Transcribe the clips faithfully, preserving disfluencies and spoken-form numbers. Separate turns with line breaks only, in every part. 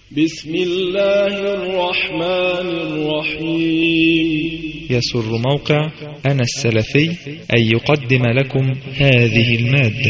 بسم الله الرحمن الرحيم.
يسر موقع أنا السلفي أن يقدم لكم هذه المادة.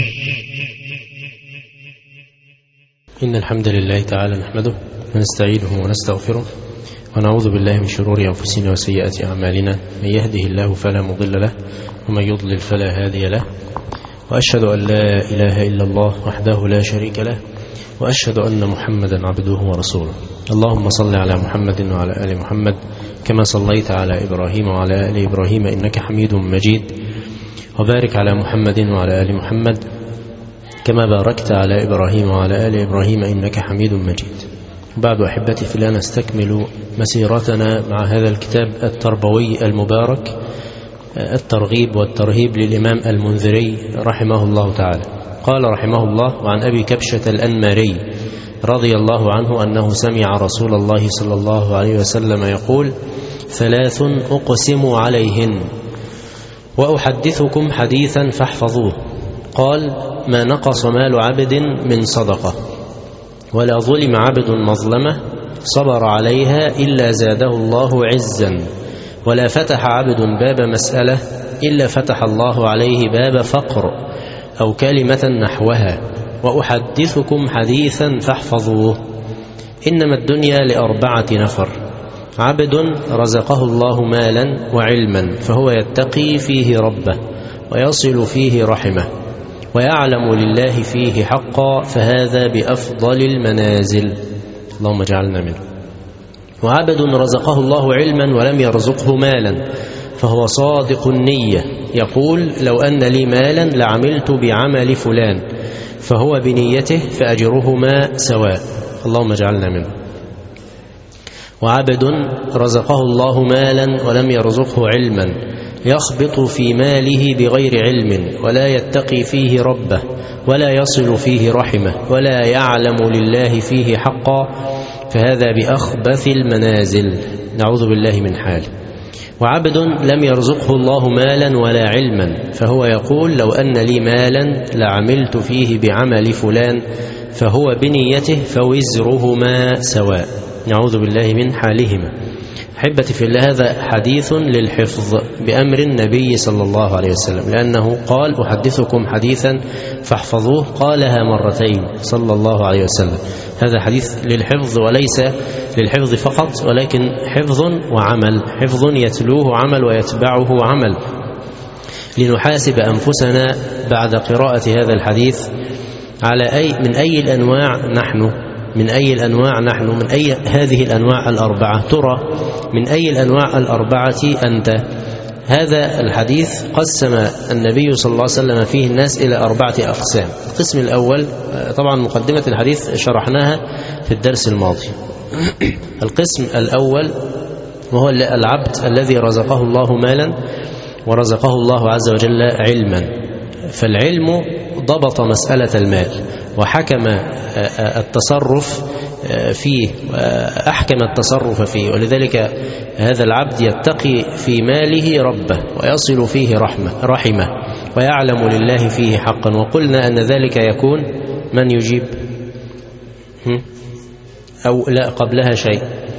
إن الحمد لله تعالى نحمده ونستعينه ونستغفره ونعوذ بالله من شرور أنفسنا وسيئات أعمالنا، من يهده الله فلا مضل له ومن يضلل فلا هادي له، وأشهد أن لا إله إلا الله وحده لا شريك له، وأشهد أن محمدا عبده ورسوله. اللهم صل على محمد وعلى آل محمد كما صليت على إبراهيم وعلى آل إبراهيم إنك حميد مجيد، وبارك على محمد وعلى آل محمد كما باركت على إبراهيم وعلى آل إبراهيم إنك حميد مجيد. بعد أحبتي في الله، نستكمل مسيرتنا مع هذا الكتاب التربوي المبارك، الترغيب والترهيب للإمام المنذري رحمه الله تعالى. قال رحمه الله: وعن أبي كبشة الأنماري رضي الله عنه أنه سمع رسول الله صلى الله عليه وسلم يقول: ثلاث أقسم عليهن وأحدثكم حديثا فاحفظوه. قال: ما نقص مال عبد من صدقة، ولا ظلم عبد مظلمة صبر عليها إلا زاده الله عزا، ولا فتح عبد باب مسألة إلا فتح الله عليه باب فقر أو كلمة نحوها. وأحدثكم حديثا فاحفظوه. إنما الدنيا لأربعة نفر: عبد رزقه الله مالا وعلما فهو يتقي فيه ربه ويصل فيه رحمه ويعلم لله فيه حقا فهذا بأفضل المنازل، اللهم اجعلنا منه. وعبد رزقه الله علما ولم يرزقه مالا فهو صادق النية، يقول: لو أن لي مالا لعملت بعمل فلان، فهو بنيته فأجرهما سواء، اللهم اجعلنا منه. وعبد رزقه الله مالا ولم يرزقه علما يخبط في ماله بغير علم ولا يتقي فيه ربه ولا يصل فيه رحمه ولا يعلم لله فيه حقا فهذا بأخبث المنازل، نعوذ بالله من حاله. وعبد لم يرزقه الله مالا ولا علما فهو يقول: لو أن لي مالا لعملت فيه بعمل فلان، فهو بنيته فوزرهما سواء، نعوذ بالله من حالهما. أحبتي في الله، هذا حديث للحفظ بأمر النبي صلى الله عليه وسلم، لأنه قال: أحدثكم حديثا فاحفظوه، قالها مرتين صلى الله عليه وسلم. هذا حديث للحفظ وليس للحفظ فقط، ولكن حفظ وعمل، حفظ يتلوه عمل ويتبعه عمل، لنحاسب أنفسنا بعد قراءة هذا الحديث على أي من أي الأنواع نحن من أي الأنواع نحن من أي هذه الأنواع الأربعة، ترى من أي الأنواع الأربعة أنت. هذا الحديث قسم النبي صلى الله عليه وسلم فيه الناس إلى أربعة أقسام. القسم الأول، طبعا مقدمة الحديث شرحناها في الدرس الماضي. القسم الأول وهو العبد الذي رزقه الله مالا ورزقه الله عز وجل علما، فالعلم ضبط مسألة المال وحكم التصرف فيه أحكم التصرف فيه، ولذلك هذا العبد يتقي في ماله ربه ويصل فيه رحمة رحمه ويعلم لله فيه حقا. وقلنا أن ذلك يكون من يجيب أو لا قبلها شيء؟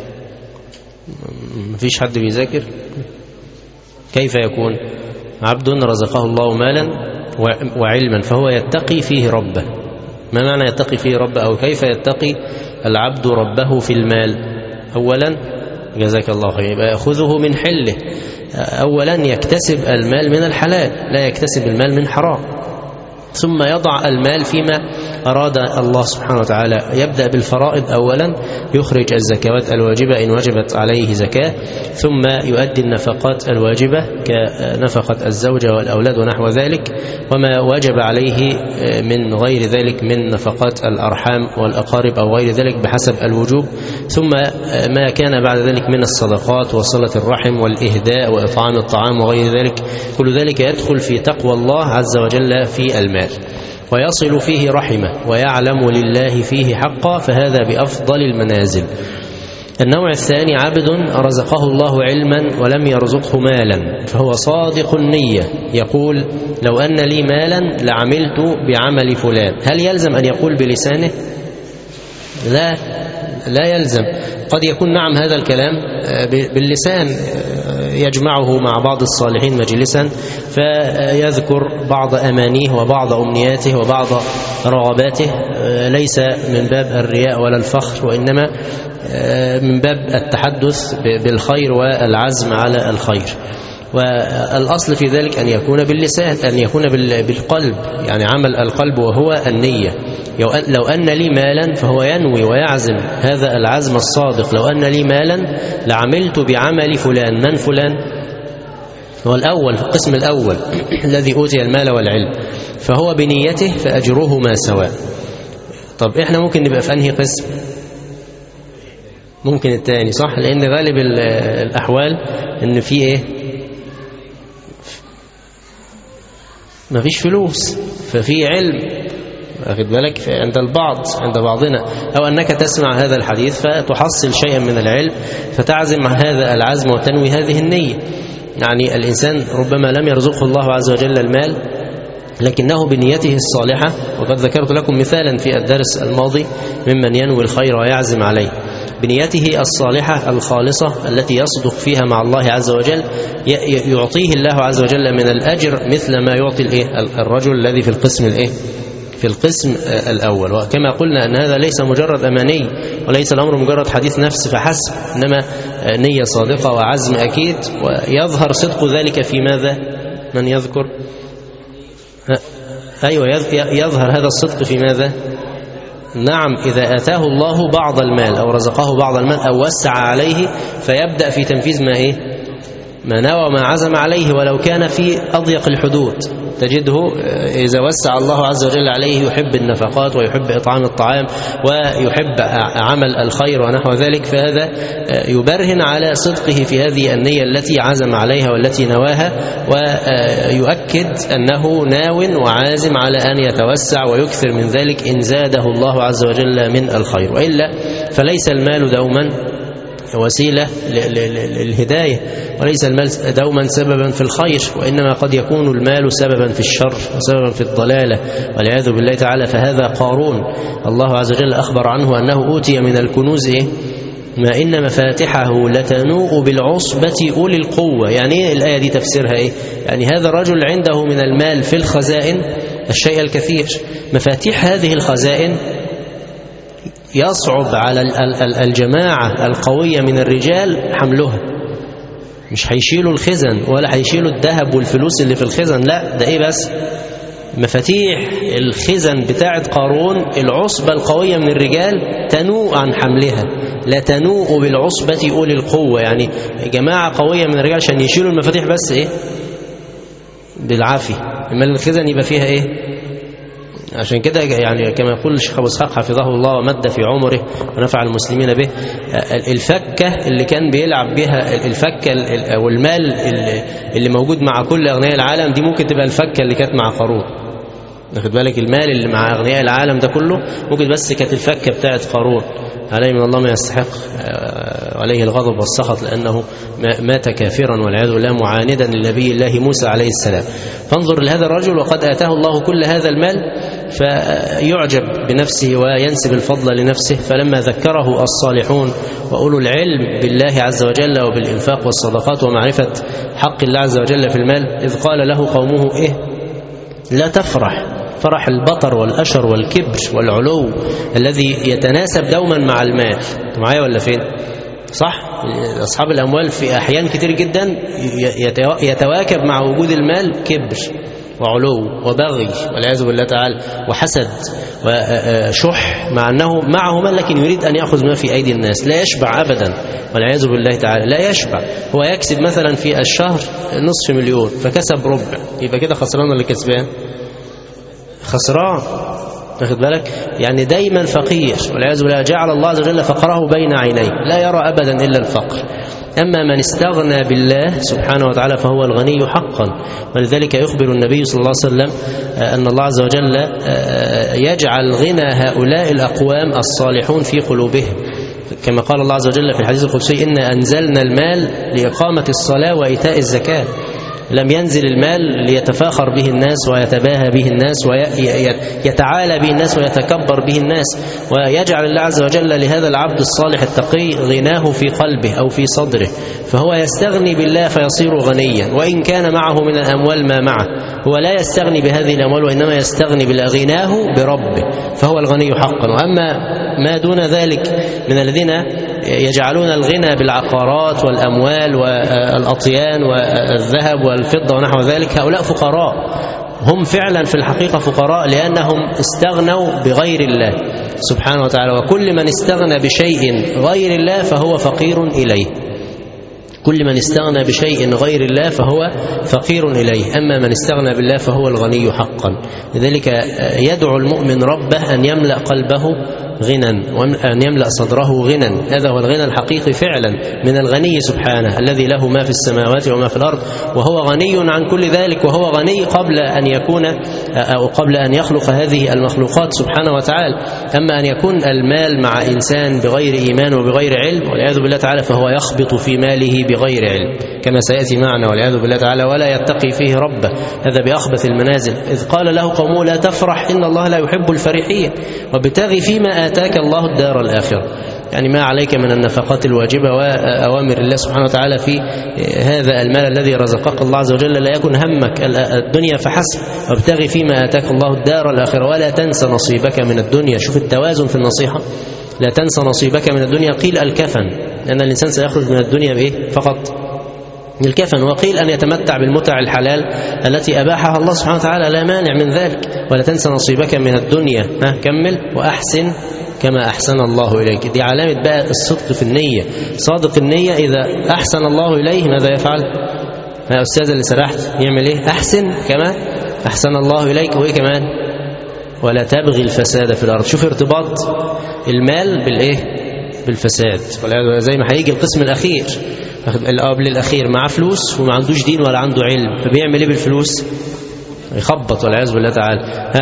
مفيش حد بيذاكر؟ كيف يكون؟ عبد رزقه الله مالا وعلما فهو يتقي فيه ربه. ما معنى يتقي فيه ربه، أو كيف يتقي العبد ربه في المال؟ أولا، جزاك الله خير، يبقى يأخذه من حله. أولا يكتسب المال من الحلال، لا يكتسب المال من حرام، ثم يضع المال فيما أراد الله سبحانه وتعالى. يبدأ بالفرائض أولا، يخرج الزكوات الواجبة إن وجبت عليه زكاة، ثم يؤدي النفقات الواجبة كنفقة الزوجة والأولاد ونحو ذلك، وما وجب عليه من غير ذلك من نفقات الأرحام والأقارب أو غير ذلك بحسب الوجوب، ثم ما كان بعد ذلك من الصدقات وصلة الرحم والإهداء وإطعام الطعام وغير ذلك. كل ذلك يدخل في تقوى الله عز وجل في المال، ويصل فيه رحمه ويعلم لله فيه حقا فهذا بأفضل المنازل. النوع الثاني: عبد رزقه الله علما ولم يرزقه مالا فهو صادق النية، يقول: لو أن لي مالا لعملت بعمل فلان. هل يلزم أن يقول بلسانه؟ لا، لا يلزم. قد يكون نعم هذا الكلام باللسان يجمعه مع بعض الصالحين مجلسا فيذكر بعض أمانيه وبعض أمنياته وبعض رغباته، ليس من باب الرياء ولا الفخر، وإنما من باب التحدث بالخير والعزم على الخير. والأصل في ذلك أن يكون باللسان، أن يكون بالقلب، يعني عمل القلب وهو النية. لو أن لي مالا فهو ينوي ويعزم هذا العزم الصادق، لو أن لي مالا لعملت بعمل فلان. من فلان؟ هو الأول، القسم الأول الذي أوتي المال والعلم، فهو بنيته فأجرهما سواء. طب إحنا ممكن نبقى في أنهي قسم؟ ممكن الثاني، صح؟ لأن غالب الأحوال إن في إيه؟ ما فيش فلوس، ففي علم، أخذ بالك عند البعض، عند بعضنا، أو أنك تسمع هذا الحديث فتحصل شيئا من العلم فتعزم هذا العزم وتنوي هذه النية. يعني الإنسان ربما لم يرزقه الله عز وجل المال لكنه بنيته الصالحة، وقد ذكرت لكم مثالا في الدرس الماضي ممن ينوي الخير ويعزم عليه، بنيته الصالحة الخالصة التي يصدق فيها مع الله عز وجل يعطيه الله عز وجل من الأجر مثل ما يعطي الرجل الذي في القسم الإيه؟ في القسم الأول. وكما قلنا أن هذا ليس مجرد أماني، وليس الأمر مجرد حديث نفس فحسب، إنما نية صادقة وعزم أكيد، ويظهر صدق ذلك في ماذا؟ من يذكر؟ أيوة، يظهر هذا الصدق في ماذا؟ نعم، إذا آتاه الله بعض المال أو رزقه بعض المال أو وسع عليه فيبدأ في تنفيذ ما إيه؟ ما نوى وما عزم عليه، ولو كان في أضيق الحدود. تجده إذا وسع الله عز وجل عليه يحب النفقات ويحب إطعام الطعام ويحب عمل الخير ونحو ذلك، فهذا يبرهن على صدقه في هذه النية التي عزم عليها والتي نواها، ويؤكد أنه ناو وعازم على أن يتوسع ويكثر من ذلك إن زاده الله عز وجل من الخير. وإلا فليس المال دوما وسيلة للهداية، وليس المال دوما سببا في الخير، وإنما قد يكون المال سببا في الشر وسببا في الضلالة والعياذ بالله تعالى. فهذا قارون الله عز وجل أخبر عنه أنه أوتي من الكنوز إيه؟ ما إن مفاتحه لتنوء بالعصبة أولي القوة. يعني إيه الآية دي؟ تفسيرها إيه؟ يعني هذا الرجل عنده من المال في الخزائن الشيء الكثير، مفاتيح هذه الخزائن يصعب على الجماعة القوية من الرجال حملها. مش هيشيلوا الخزن ولا هيشيلوا الذهب والفلوس اللي في الخزن، لا، ده ايه بس؟ مفاتيح الخزن بتاعت قارون العصبة القوية من الرجال تنوء عن حملها، لا تنوء بالعصبة أولي القوة. يعني جماعة قوية من الرجال عشان يشيلوا المفاتيح بس ايه؟ بالعافية. اما الخزن يبقى فيها ايه؟ عشان كده يعني كما يقول الشيخ أبو إسحاق حفظه الله ومد في عمره ونفع المسلمين به، الفكة اللي كان بيلعب بها، الفكة أو المال اللي موجود مع كل أغنياء العالم دي ممكن تبقى الفكة اللي كانت مع قارون. ناخد بالك، المال اللي مع أغنياء العالم ده كله ممكن بس كانت الفكة بتاعت قارون عليه من الله ما يستحق، عليه الغضب والسخط لأنه مات كافرا والعياذ بالله معاندا لنبي الله موسى عليه السلام. فانظر لهذا الرجل وقد آتاه الله كل هذا المال فيعجب بنفسه وينسب الفضل لنفسه. فلما ذكره الصالحون وأولو العلم بالله عز وجل وبالإنفاق والصدقات ومعرفة حق الله عز وجل في المال، إذ قال له قومه إيه؟ لا تفرح، فرح البطر والأشر والكبر والعلو الذي يتناسب دوما مع المال. معايا ولا فين؟ صح؟ أصحاب الأموال في أحيان كتير جدا يتواكب مع وجود المال كبر وعلو وبغي والعياذ بالله تعالى وحسد وشح، مع أنه معه مال لكن يريد أن يأخذ ما في أيدي الناس، لا يشبع أبدا والعياذ بالله تعالى، لا يشبع. هو يكسب مثلا في الشهر نصف مليون فكسب ربع، يبقى كده خسران ولا كسبان؟ خسران. واخد بالك؟ يعني دايما فقير والعياذ بالله، جعل الله عز وجل فقره بين عينيه، لا يرى أبدا إلا الفقر. أما من استغنى بالله سبحانه وتعالى فهو الغني حقا. ولذلك يخبر النبي صلى الله عليه وسلم أن الله عز وجل يجعل غنى هؤلاء الأقوام الصالحون في قلوبهم، كما قال الله عز وجل في الحديث القدسي: إنا أنزلنا المال لإقامة الصلاة وإيتاء الزكاة. لم ينزل المال ليتفاخر به الناس ويتباهى به الناس ويتعالى به الناس ويتكبر به الناس، ويجعل الله عز وجل لهذا العبد الصالح التقي غناه في قلبه أو في صدره، فهو يستغني بالله فيصير غنيا وإن كان معه من الأموال ما معه. هو لا يستغني بهذه الأموال وإنما يستغني بغناه بربه، فهو الغني حقا. وأما ما دون ذلك من الذين يجعلون الغنى بالعقارات والأموال والأطيان والذهب والفضة ونحو ذلك، هؤلاء فقراء، هم فعلا في الحقيقة فقراء لأنهم استغنوا بغير الله سبحانه وتعالى. وكل من استغنى بشيء غير الله فهو فقير إليه، كل من استغنى بشيء غير الله فهو فقير إليه، أما من استغنى بالله فهو الغني حقا. لذلك يدعو المؤمن ربه أن يملأ قلبه غنى وأن يملأ صدره غنى، هذا هو الغنى الحقيقي فعلا من الغني سبحانه الذي له ما في السماوات وما في الأرض، وهو غني عن كل ذلك، وهو غني قبل أن يكون أو قبل أن يخلق هذه المخلوقات سبحانه وتعالى. أما أن يكون المال مع إنسان بغير إيمان وبغير علم والعياذ بالله تعالى فهو يخبط في ماله بغير علم كما سيأتي معنا والعياذ بالله تعالى، ولا يتقي فيه ربه، هذا بأخبث المنازل. إذ قال له قومه لا تفرح إن الله لا يحب الفرحين وابتغي فيما آتاك الله الدار الآخرة، يعني ما عليك من النفقات الواجبة وأوامر الله سبحانه وتعالى في هذا المال الذي رزقك الله عز وجل، لا يكن همك الدنيا فحسب، وابتغي فيما آتاك الله الدار الآخرة ولا تنسى نصيبك من الدنيا. شوف التوازن في النصيحة، لا تنسى نصيبك من الدنيا. قيل الكفن، لأن الإنسان سيخرج من الدنيا بإيه فقط؟ الكفن. وقيل أن يتمتع بالمتع الحلال التي أباحها الله سبحانه وتعالى، لا مانع من ذلك. ولا تنسى نصيبك من الدنيا، ها كمل، وأحسن كما أحسن الله إليك. دي علامة بقى الصدق في النية. صادق النية إذا أحسن الله إليه ماذا يفعل؟ يا أستاذ اللي سرحت يعمل إيه؟ أحسن كما أحسن الله إليك. وإيه كمان؟ ولا تبغي الفساد في الأرض. شوف ارتباط المال بالإيه؟ بالفساد. زي ما هيجي القسم الأخير، قبل الأخير معاه فلوس وما عندوش دين ولا عنده علم، فبيعمل إيه بالفلوس؟ يخبط والعياذ بالله تعالى.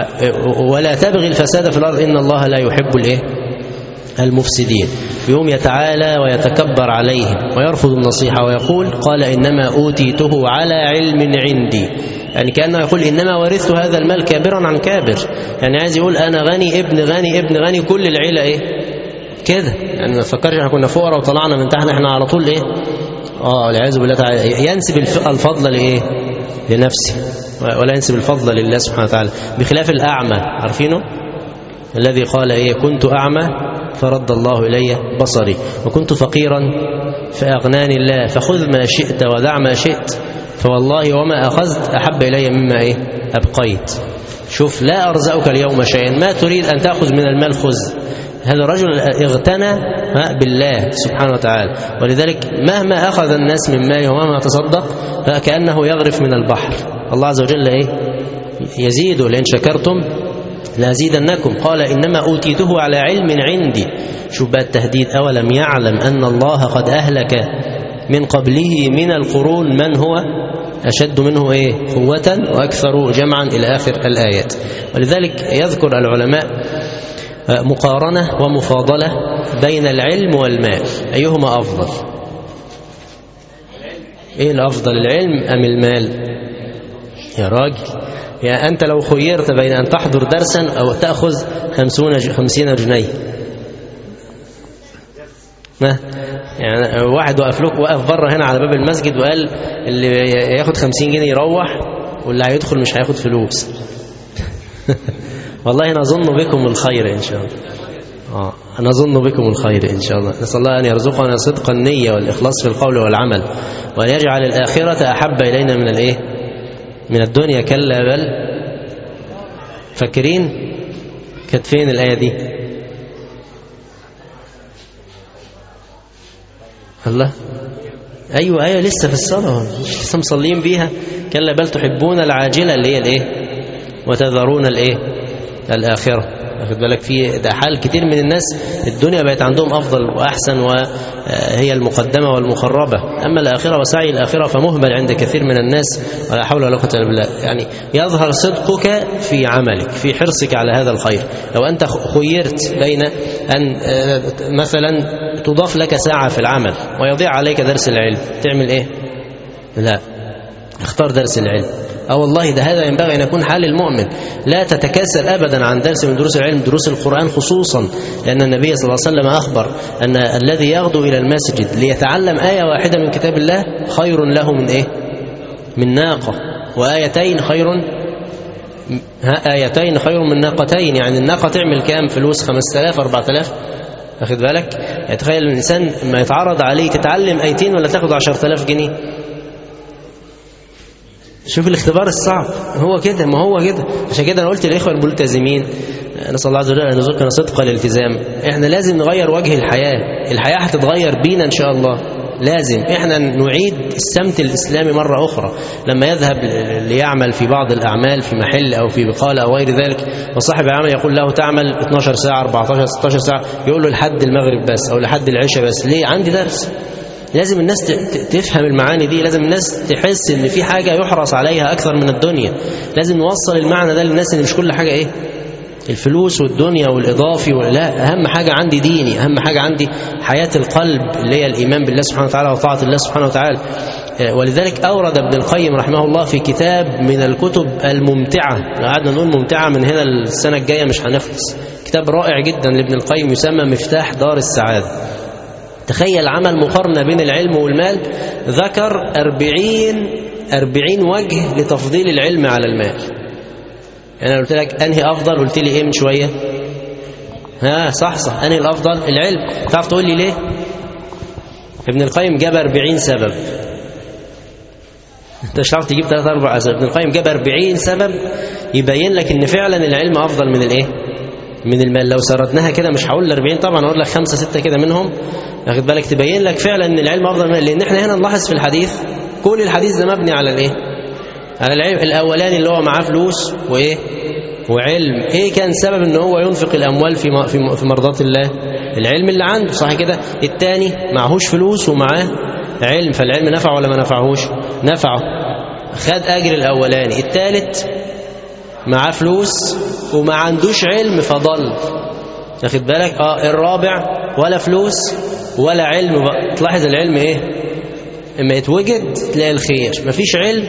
ولا تبغي الفساد في الأرض إن الله لا يحب الإيه؟ المفسدين. يوم يتعالى ويتكبر عليهم ويرفض النصيحة ويقول قال إنما أوتيته على علم عندي، يعني كأنه يقول إنما ورثت هذا المال كابرا عن كابر، يعني عايز يقول أنا غني ابن غني ابن غني كل العيلة إيه كده، يعني ما تفكرش احنا كنا فقراء وطلعنا من تحت، احنا على طول إيه اه والعياذ بالله تعالى. ينسب الفضل لإيه؟ لنفسه، ولا ينسب الفضل لله سبحانه وتعالى، بخلاف الأعمى عارفينه الذي قال إيه؟ كنت أعمى فرد الله إلي بصري وكنت فقيرا فأغناني الله فخذ ما شئت ودع ما شئت فوالله وما أخذت أحب إلي مما إيه؟ أبقيت. شوف لا أرزقك اليوم شيئا، ما تريد أن تأخذ من المال خذ. هذا الرجل اغتنى بالله سبحانه وتعالى، ولذلك مهما أخذ الناس من ماله ومهما تصدق فكأنه يغرف من البحر. الله عز وجل إيه؟ يزيد، لئن شكرتم لازيدنكم. قال إنما أوتيته على علم عندي. شوف بقى التهديد، أولم يعلم أن الله قد أهلك من قبله من القرون من هو أشد منه إيه؟ قوة وأكثر جمعا إلى آخر الآيات. ولذلك يذكر العلماء مقارنة ومفاضلة بين العلم والمال، أيهما أفضل؟ إيه الأفضل، العلم أم المال؟ يا راجل، يعني أنت لو خيرت بين أن تحضر درسا أو تأخذ خمسين جنيه، ما يعني واحد وقف لك وقف بره هنا على باب المسجد وقال اللي ياخد خمسين جنيه يروح واللي هيدخل مش هياخد فلوس. والله نظن بكم الخير إن شاء الله. آه نظن بكم الخير إن شاء الله. نسأل الله أن يرزقنا صدق النية والإخلاص في القول والعمل، وأن يجعل الآخرة أحب إلينا من الإيه؟ من الدنيا. كلا بل فاكرين كانت فين الآية دي؟ الله أيوة آية لسه في الصلاة لسه مصلين بيها. كلا بل تحبون العاجلة اللي هي الإيه؟ وتذرون الإيه؟ الآخرة. أخذ بالك في ده حال كتير من الناس الدنيا بقت عندهم أفضل وأحسن وهي المقدمة والمقربة، أما الآخرة وسعي الآخرة فمهمل عند كثير من الناس، ولا حول ولا قوة إلا بالله. يعني يظهر صدقك في عملك، في حرصك على هذا الخير. لو أنت خيرت بين أن مثلا تضاف لك ساعة في العمل ويضيع عليك درس العلم تعمل إيه؟ لا اختار درس العلم. اه والله ده هذا ينبغي أن يكون حال المؤمن. لا تتكاسل أبدا عن درس من دروس العلم، دروس القرآن خصوصا، لأن النبي صلى الله عليه وسلم أخبر أن الذي يغدو إلى المسجد ليتعلم آية واحدة من كتاب الله خير له من إيه؟ من ناقة. وآيتين خير ها آيتين خير من ناقتين. يعني الناقة تعمل كام فلوس؟ خمسة آلاف أربعة آلاف. أخذ بالك؟ يعني تخيل الإنسان ما يتعرض عليه تتعلم آيتين ولا تاخد عشرة آلاف جنيه. شوف الاختبار الصعب. هو كده، ما هو كده. عشان كده أنا قلت للإخوة الملتزمين، نسأل الله عز وجل أن يرزقنا صدق الالتزام. إحنا لازم نغير وجه الحياة. الحياة هتتغير بينا إن شاء الله. لازم إحنا نعيد السمت الإسلامي مرة أخرى. لما يذهب ليعمل في بعض الأعمال في محل أو في بقالة أو غير ذلك، وصاحب العمل يقول له تعمل اثناشر ساعة أربعتاشر ستاشر ساعة، يقول له لحد المغرب بس أو لحد العشاء بس. ليه؟ عندي درس. لازم الناس تفهم المعاني دي. لازم الناس تحس ان في حاجة يحرص عليها اكثر من الدنيا. لازم نوصل المعنى ده للناس، ان مش كل حاجة ايه الفلوس والدنيا والاضافي. لا، اهم حاجة عندي ديني، اهم حاجة عندي حياة القلب اللي هي الايمان بالله سبحانه وتعالى وطاعة الله سبحانه وتعالى. ولذلك اورد ابن القيم رحمه الله في كتاب من الكتب الممتعة، لو قعدنا نقول ممتعة من هنا السنة الجاية مش هنخلص. كتاب رائع جدا لابن القيم يسمى مفتاح دار السعادة. تخيل عمل مقارنة بين العلم والمال، ذكر أربعين أربعين وجه لتفضيل العلم على المال. يعني أنا قلت لك أنهي أفضل، قلت لي إيه من شوية؟ ها صح صح، أنهي الأفضل؟ العلم. تعرف تقول لي ليه؟ ابن القيم جاب أربعين سبب. أنت مش عارف تجيب ثلاثة أربع أسباب. ابن القيم جاب أربعين سبب يبين لك إن فعلا العلم أفضل من الإيه؟ من المال. لو سردناها كده مش هقول أربعين طبعا، اقول لك خمسة ستة كده منهم، واخد بالك، تبين لك فعلا ان العلم افضل من، لان احنا هنا نلاحظ في الحديث كل الحديث ده مبني على الايه؟ على العلم. الاولاني اللي هو معاه فلوس وايه؟ وعلم. ايه كان سبب ان هو ينفق الاموال في في مرضات الله؟ العلم اللي عنده، صح كده؟ الثاني معهوش فلوس ومعاه علم، فالعلم نفعه ولا ما نفعهوش؟ نفعه، خد اجر الاولاني. الثالث معاه فلوس وما عندوش علم فضل، واخد بالك؟ اه الرابع ولا فلوس ولا علم بقى. تلاحظ العلم ايه؟ اما يتوجد تلاقي الخير، مفيش علم.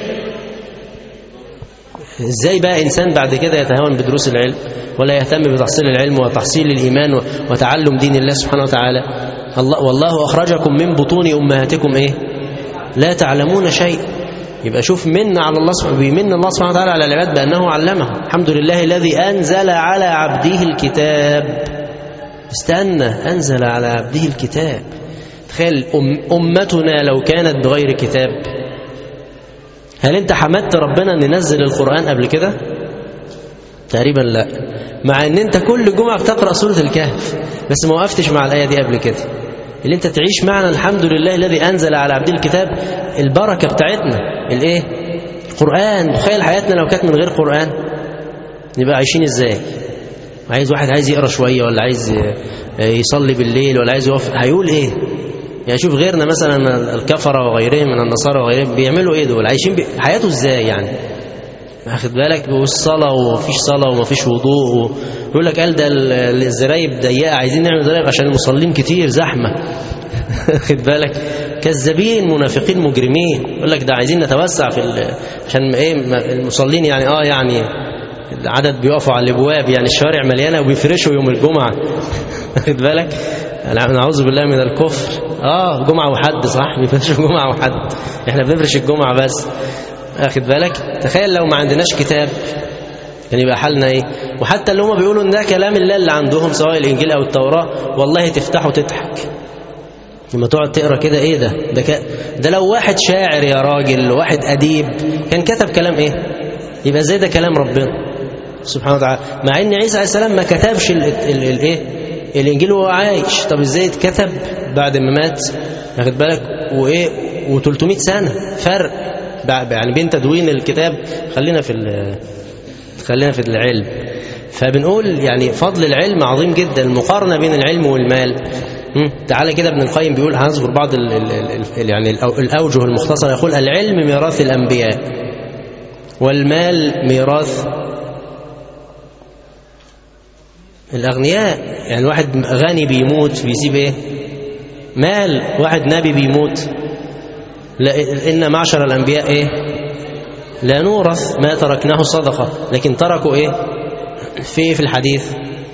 ازاي بقى انسان بعد كده يتهاون بدروس العلم ولا يهتم بتحصيل العلم وتحصيل الايمان وتعلم دين الله سبحانه وتعالى؟ الله والله اخرجكم من بطون امهاتكم ايه؟ لا تعلمون شيء. يبقى شوف من على الله سبحانه، بيمن الله سبحانه وتعالى على العباد بأنه علمه. الحمد لله الذي أنزل على عبده الكتاب. استنى، أنزل على عبده الكتاب. تخيل أم أمتنا لو كانت بغير كتاب، هل أنت حمدت ربنا أن ينزل القرآن قبل كده؟ تقريبا لا. مع أن أنت كل جمعة بتقرأ سورة الكهف، بس ما وقفتش مع الآية دي قبل كده. اللي أنت تعيش معنا الحمد لله الذي أنزل على عبده الكتاب، البركة بتاعتنا الايه؟ القرآن. تخيل حياتنا لو كانت من غير قرآن نبقى عايشين ازاي؟ عايز واحد عايز يقرأ شوية ولا عايز يصلي بالليل ولا عايز يوقف، هيقول ايه؟ يعني شوف غيرنا مثلا الكفرة وغيرهم من النصارى وغيرهم بيعملوا ايه دول؟ عايشين حياته ازاي يعني؟ واخد بالك؟ والصلاة ومفيش صلاة ومفيش وضوء، يقول لك قال ده الزرايب ضيقة، عايزين نعمل زرايب عشان المصلين كتير زحمة. واخد بالك؟ كذابين منافقين مجرمين. يقول لك ده عايزين نتوسع في عشان ايه المصلين يعني اه يعني العدد بيقفوا على الابواب، يعني الشوارع مليانه وبيفرشوا يوم الجمعه. واخد بالك؟ نعوذ بالله من الكفر. اه جمعه وحد، صح، بيفرشوا جمعه وحد، احنا بنفرش الجمعه بس. واخد بالك؟ تخيل لو ما عندناش كتاب كان يبقى حالنا ايه؟ وحتى اللي هم بيقولوا ان ده كلام الله اللي عندهم سواء الانجيل او التوراه، والله تفتحوا تضحك لما تقعد تقرا كده. ايه ده؟ ده ك... ده لو واحد شاعر يا راجل، واحد اديب كان كتب كلام ايه؟ يبقى ازاي ده كلام ربنا سبحانه وتعالى؟ مع ان عيسى عليه السلام ما كتبش الايه؟ الانجيل وهو عايش. طب ازاي اتكتب بعد ما مات؟ واخد بالك؟ وايه؟ وثلاثمائة سنه فرق يعني بين تدوين الكتاب. خلينا في خلينا في العلم. فبنقول يعني فضل العلم عظيم جدا. المقارنه بين العلم والمال، تعالى كده ابن القيم بيقول، هنذكر بعض ال ال ال يعني الأوجه المختصرة. يقول العلم ميراث الأنبياء والمال ميراث الأغنياء. يعني الواحد غني بيموت بيسيب ايه؟ مال. واحد نبي بيموت، إن معشر الأنبياء ايه؟ لا نورث ما تركناه صدقة، لكن تركوا إيه في إيه في الحديث؟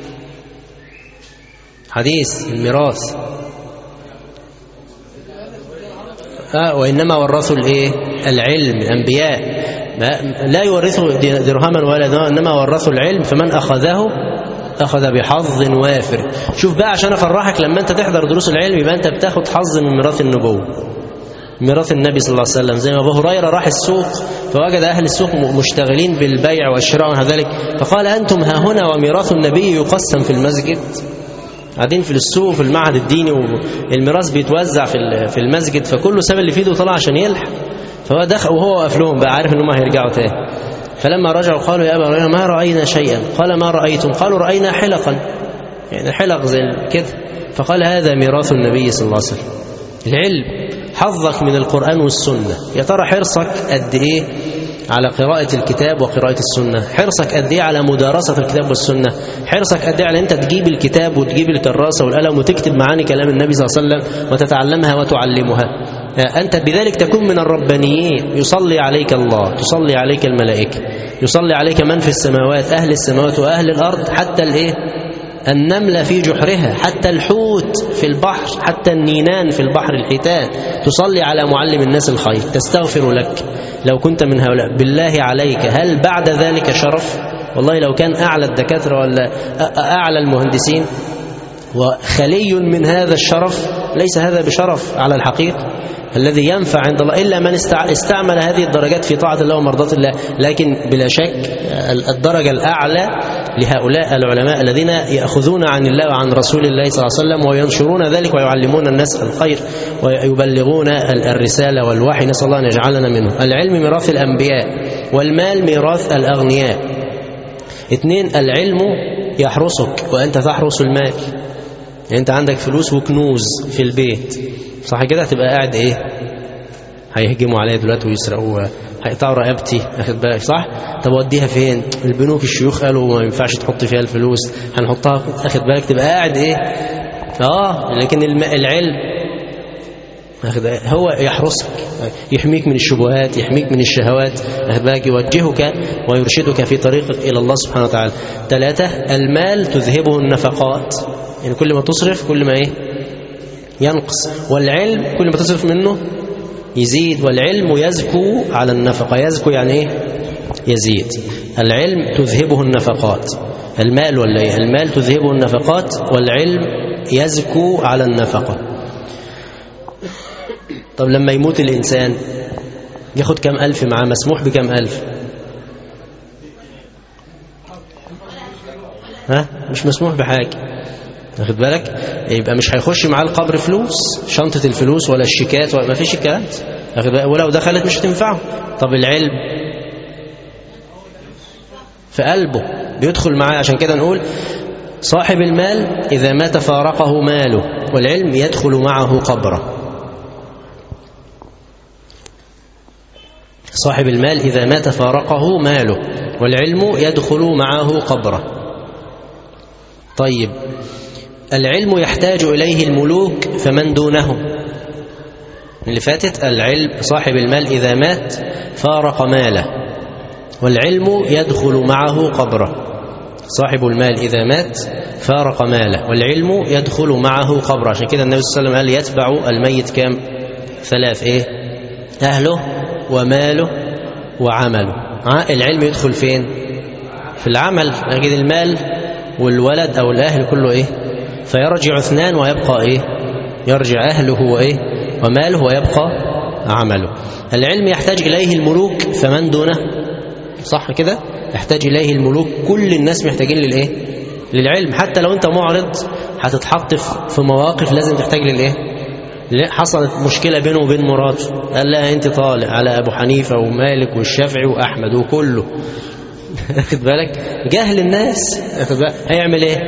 حديث الميراث آه وإنما ورثوا الإيه؟ العلم. الأنبياء لا يورثوا درهما ولا دينارا، إنما ورثوا العلم، فمن أخذه أخذ بحظ وافر. شوف بقى عشان أفرحك، لما أنت تحضر دروس العلم يبقى أنت بتاخد حظ من ميراث النبوة، ميراث النبي صلى الله عليه وسلم. زي ما أبو هريرة راح السوق فوجد أهل السوق مشتغلين بالبيع والشراء ونحو ذلك، فقال أنتم ها هنا وميراث النبي يقسم في المسجد. قاعدين في السوق في المعهد الديني والميراث بيتوزع في في المسجد، فكله ساب اللي في ايده وطلع عشان يلحق. فهو دخل وهو واقف لهم بقى عارف ان هم هيرجعوا تاني. فلما رجعوا قالوا يا ابا هريره ما راينا شيئا. قال ما رايتم؟ قالوا راينا حلقا، يعني حلق زي كده. فقال هذا ميراث النبي صلى الله عليه وسلم. العلم حظك من القرآن والسنة. يا ترى حرصك قد ايه على قراءة الكتاب وقراءة السنة؟ حرصك قد ايه على مدارسة الكتاب والسنة؟ حرصك قد ايه على انت تجيب الكتاب وتجيب الكراسة والقلم وتكتب معاني كلام النبي صلى الله عليه وسلم وتتعلمها وتعلمها؟ أنت بذلك تكون من الربانيين. يصلي عليك الله، تصلي عليك الملائكة، يصلي عليك من في السماوات، أهل السماوات وأهل الأرض، حتى الإيه؟ النملة في جحرها، حتى الحوت في البحر، حتى النينان في البحر الحيتان. تصلي على معلم الناس الخير، تستغفر لك لو كنت من هؤلاء. بالله عليك هل بعد ذلك شرف؟ والله لو كان أعلى الدكاترة ولا أعلى المهندسين وخلي من هذا الشرف، ليس هذا بشرف على الحقيقة الذي ينفع عند الله إلا من استعمل هذه الدرجات في طاعة الله ومرضاة الله. لكن بلا شك الدرجة الأعلى لهؤلاء العلماء الذين يأخذون عن الله وعن رسول الله صلى الله عليه وسلم وينشرون ذلك ويعلمون الناس الخير ويبلغون الرسالة والوحي. نسأل الله أن يجعلنا منه. العلم ميراث الأنبياء، والمال ميراث الأغنياء. اثنين، العلم يحرسك وأنت تحرس المال. يعني أنت عندك فلوس وكنوز في البيت، صح كده؟ هتبقى قاعد إيه؟ هيهجموا عليا دلوقتي ويسرقوا، هيقطعوا رقبتي، واخد بالك صح؟ طب وديها فين؟ البنوك الشيوخ قالوا ما ينفعش تحط فيها الفلوس، هنحطها، واخد بالك؟ تبقى قاعد إيه؟ آه لكن العلم هو يحرسك، يحميك من الشبهات، يحميك من الشهوات، واخد بالك؟ يوجهك ويرشدك في طريقك إلى الله سبحانه وتعالى. ثلاثة، المال تذهبه النفقات، يعني كل ما تصرف كل ما إيه؟ ينقص. والعلم كل ما تصرف منه يزيد. والعلم يزكو على النفقة. يزكو يعني إيه؟ يزيد. العلم تذهبه النفقات. المال ولا إيه؟ المال تذهبه النفقات، والعلم يزكو على النفقة. طب لما يموت الإنسان ياخد كم ألف معاه؟ مسموح بكم ألف؟ ها؟ مش مسموح بحاجة، واخد بالك؟ يبقى مش هيخش معاه القبر فلوس، شنطة الفلوس ولا الشيكات ولا ما فيش الكلام، واخد بالك؟ ولو دخلت مش هتنفعه. طب العلم في قلبه بيدخل معاه. عشان كده نقول صاحب المال إذا مات فارقه ماله، والعلم يدخل معه قبره. صاحب المال إذا مات فارقه ماله، والعلم يدخل معه قبره. طيب العلم يحتاج إليه الملوك فمن دونهم. اللي فاتت العلم صاحب المال إذا مات فارق ماله، والعلم يدخل معه قبره. صاحب المال إذا مات فارق ماله، والعلم يدخل معه قبره. عشان كده النبي صلى الله عليه وسلم قال يتبع الميت كام؟ ثلاث إيه؟ أهله وماله وعمله. العلم يدخل فين؟ في العمل. لكن المال والولد أو الأهل كله إيه؟ فيرجع اثنان ويبقى إيه؟ يرجع أهله وإيه؟ وماله ويبقى عمله. العلم يحتاج إليه الملوك فمن دونه، صح كده؟ يحتاج إليه الملوك. كل الناس محتاجين للإيه؟ للعلم. حتى لو أنت معرض هتتحط في مواقف لازم تحتاج للإيه؟ حصلت مشكلة بينه وبين مراته، قال لها أنت طالع على أبو حنيفة ومالك والشافعي وأحمد وكله، أخذ بالك؟ جهل الناس، أخذ بالك؟ هيعمل إيه؟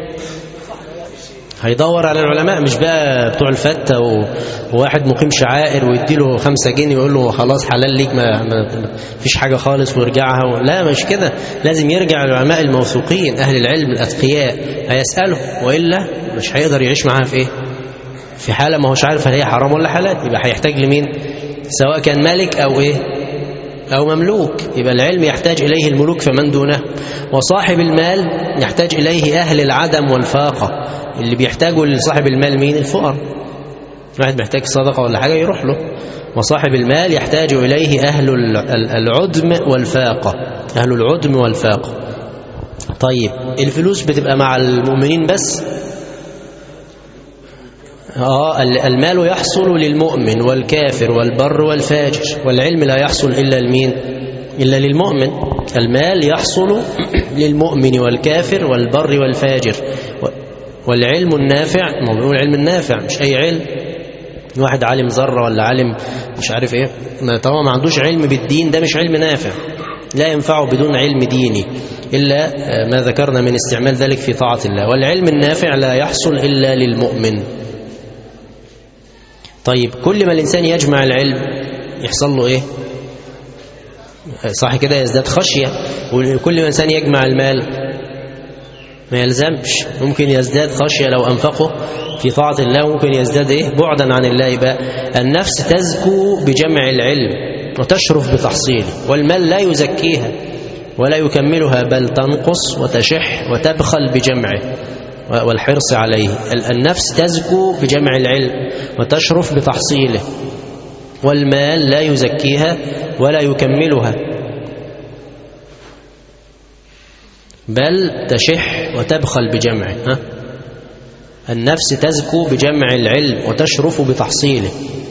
هيدور على العلماء، مش بقى بتوع الفتة وواحد مقيم شعائر ويديله خمسة جنيه ويقول له خلاص حلال ليك، ما, ما فيش حاجة خالص ويرجعها. لا مش كده، لازم يرجع العلماء الموثوقين أهل العلم الأتقياء هيسأله، وإلا مش هيقدر يعيش معاها في إيه؟ في حالة ما هوش عارف هل هي حرام ولا حلال. يبقى هيحتاج لمين؟ سواء كان مالك أو إيه؟ أو مملوك، يبقى العلم يحتاج إليه الملوك فمن دونه. وصاحب المال يحتاج إليه أهل العدم والفاقة. اللي بيحتاجوا لصاحب المال مين؟ الفقراء. واحد محتاج صدقة ولا حاجة يروح له. وصاحب المال يحتاج إليه أهل العدم والفاقة، أهل العدم والفاقة. طيب الفلوس بتبقى مع المؤمنين بس؟ آه المال يحصل للمؤمن والكافر والبر والفاجر، والعلم لا يحصل إلا لمين؟ إلا للمؤمن. المال يحصل للمؤمن والكافر والبر والفاجر، والعلم النافع، ما بنقول العلم النافع مش أي علم. واحد عالم ذرة ولا عالم مش عارف إيه، ما طبعا ما عندوش علم بالدين، ده مش علم نافع، لا ينفعه بدون علم ديني إلا ما ذكرنا من استعمال ذلك في طاعة الله. والعلم النافع لا يحصل إلا للمؤمن. طيب كل ما الإنسان يجمع العلم يحصل له إيه؟ صح كده، يزداد خشية. وكل ما الإنسان يجمع المال ما يلزمش، ممكن يزداد خشية لو أنفقه في طاعة الله، ممكن يزداد إيه؟ بعدا عن الله. يبقى النفس تزكو بجمع العلم وتشرف بتحصيله، والمال لا يزكيها ولا يكملها، بل تنقص وتشح وتبخل بجمعه والحرص عليه. النفس تزكو بجمع العلم وتشرف بتحصيله، والمال لا يزكيها ولا يكملها، بل تشح وتبخل بجمعه. ها؟ النفس تزكو بجمع العلم وتشرف بتحصيله،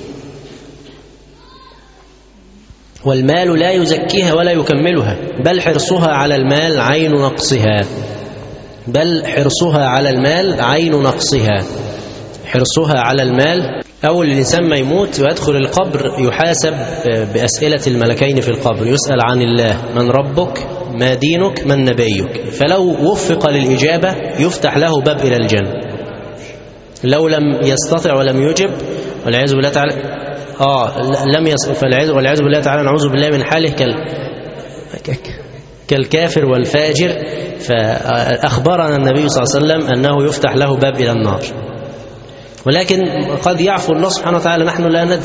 والمال لا يزكيها ولا يكملها، بل حرصها على المال عين نقصها، بل حرصها على المال عين نقصها. حرصها على المال. أول الإنسان ما يموت ويدخل القبر يحاسب بأسئلة الملكين في القبر، يسأل عن الله: من ربك؟ ما دينك؟ من نبيك؟ فلو وفق للإجابة يفتح له باب إلى الجنة. لو لم يستطع ولم يجب والعياذ بالله تعالى آه لم يستطع والعياذ بالله تعالى نعوذ بالله من حاله كال كالكافر والفاجر. فأخبرنا النبي صلى الله عليه وسلم أنه يفتح له باب إلى النار، ولكن قد يعفو الله سبحانه وتعالى، نحن لا ندري.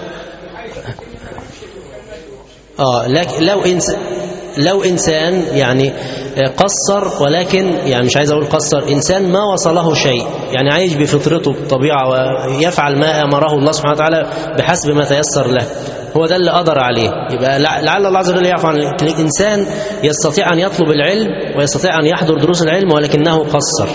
آه لكن لو إنسان لو إنسان يعني قصر، ولكن يعني مش عايز أقول قصر، إنسان ما وصله شيء، يعني عايش بفطرته بالطبيعة ويفعل ما أمره الله سبحانه وتعالى بحسب ما تيسر له، هو ده اللي قدر عليه، يبقى لعل الله عز وجل يعفو عن الإنسان. يستطيع أن يطلب العلم ويستطيع أن يحضر دروس العلم ولكنه قصر.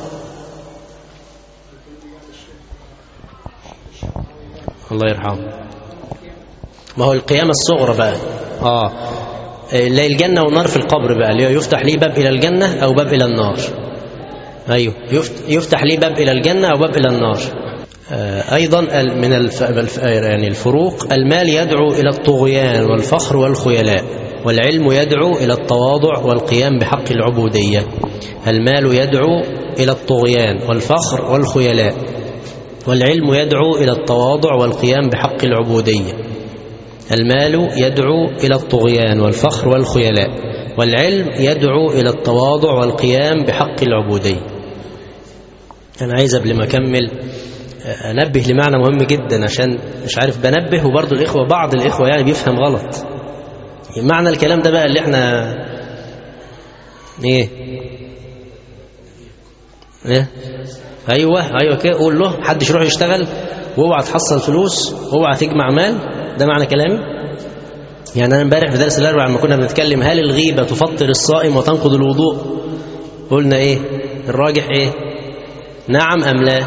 الله يرحمه. ما هو القيامة الصغرى بقى آه لا الجنة والنار في القبر بقى، اللي يفتح ليه باب إلى الجنة أو باب إلى النار. أيوه يفتح ليه باب إلى الجنة أو باب إلى النار. آه أيضا من الف... يعني الفروق: المال يدعو إلى الطغيان والفخر والخيلاء، والعلم يدعو إلى التواضع والقيام بحق العبودية. المال يدعو إلى الطغيان والفخر والخيلاء، والعلم يدعو إلى التواضع والقيام بحق العبودية. المال يدعو إلى الطغيان والفخر والخيلاء، والعلم يدعو إلى التواضع والقيام بحق العبودية. أنا عايز قبل ما أكمل أنبه لمعنى مهم جدا، عشان مش عارف بنبه وبرضه الإخوة بعض الإخوة يعني بيفهم غلط معنى الكلام ده بقى اللي احنا ايه ايه ايوه ايوه كده. قول له حدش يروح يشتغل، واوعى تحصل فلوس، واوعى تجمع مال. ده معنى كلامي. يعني انا امبارح في درس الاربعاء لما كنا بنتكلم هل الغيبه تفطر الصائم وتنقض الوضوء، قلنا ايه الراجح؟ ايه نعم ام لا؟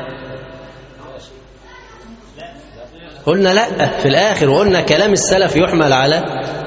قلنا لا في الاخر، وقلنا كلام السلف يحمل على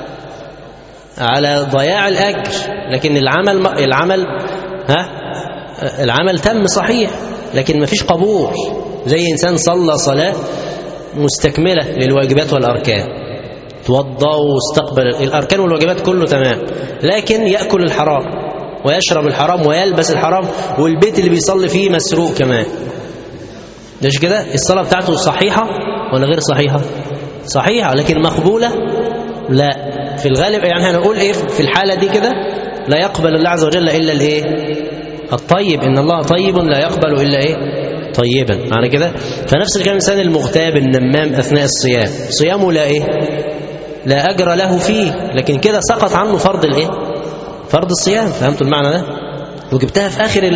على ضياع الاجر، لكن العمل العمل ها العمل تم صحيح لكن ما فيش قبول. زي انسان صلى صلاه مستكمله للواجبات والاركان، توضأ واستقبل الاركان والواجبات كله تمام، لكن ياكل الحرام ويشرب الحرام ويلبس الحرام، والبيت اللي بيصلي فيه مسروق كمان. مش كده؟ الصلاه بتاعته صحيحه ولا غير صحيحه؟ صحيحه لكن مقبوله؟ لا. في الغالب يعني هنقول ايه في الحاله دي كده؟ لا يقبل الله عز وجل الا الايه؟ الطيب. ان الله طيب لا يقبل الا ايه؟ طيبا. معنى كده فنفس الكلام الانسان المغتاب النمام اثناء الصيام، صيامه لا ايه؟ لا أجر له فيه، لكن كده سقط عنه فرض الإيه؟ فرض الصيام. فهمتوا المعنى ده؟ وجبتها في آخر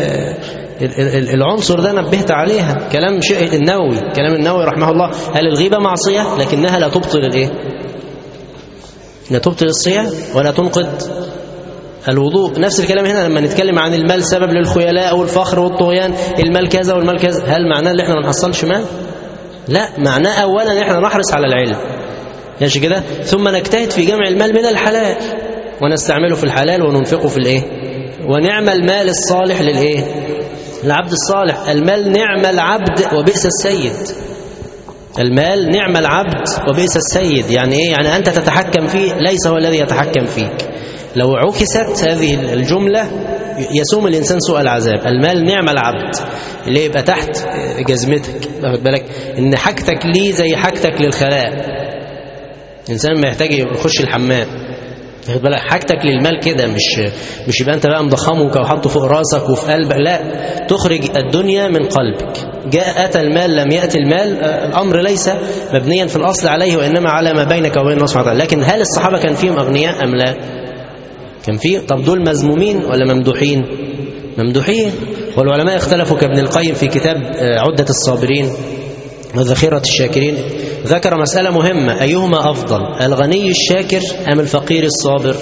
العنصر ده، نبهت عليها. كلام شيء النووي، كلام النووي رحمه الله، هل الغيبة معصية؟ لكنها لا تبطل الإيه؟ لا تبطل الصيام ولا تنقض الوضوء. نفس الكلام هنا لما نتكلم عن المال سبب للخيلاء والفخر والطغيان، المال كذا والمال كذا، هل معناه ان احنا ما نحصلش مال؟ لا، معناه اولا ان احنا نحرص على العلم، ماشي كده، ثم نجتهد في جمع المال من الحلال ونستعمله في الحلال وننفقه في الايه، ونعم المال الصالح للايه، العبد الصالح. المال نعم العبد وبئس السيد. المال نعم العبد وبئس السيد. يعني ايه؟ يعني انت تتحكم فيه، ليس هو الذي يتحكم فيك. لو عكست هذه الجملة يسوم الإنسان سوء العذاب. المال نعم العبد، اللي يبقى تحت جزمتك، واخد بالك إن حاجتك ليه زي حاجتك للخلاء. الإنسان ما يحتاج يخش الحمام، واخد بالك، حاجتك للمال كده، مش مش يبقى أنت بقى مضخمه وحطه فوق راسك وفي قلبك، لا، تخرج الدنيا من قلبك. جاء أتى المال لم يأتي المال، الأمر ليس مبنيا في الأصل عليه، وإنما على ما بينك وبين الله سبحانه وتعالى. لكن هل الصحابة كان فيهم أغنياء أم لا؟ كان فيه. طب دول مذمومين ولا ممدوحين؟ ممدوحين. والعلماء اختلفوا كابن القيم في كتاب عدة الصابرين وذخيرة الشاكرين، ذكر مسألة مهمة: أيهما أفضل، الغني الشاكر أم الفقير الصابر؟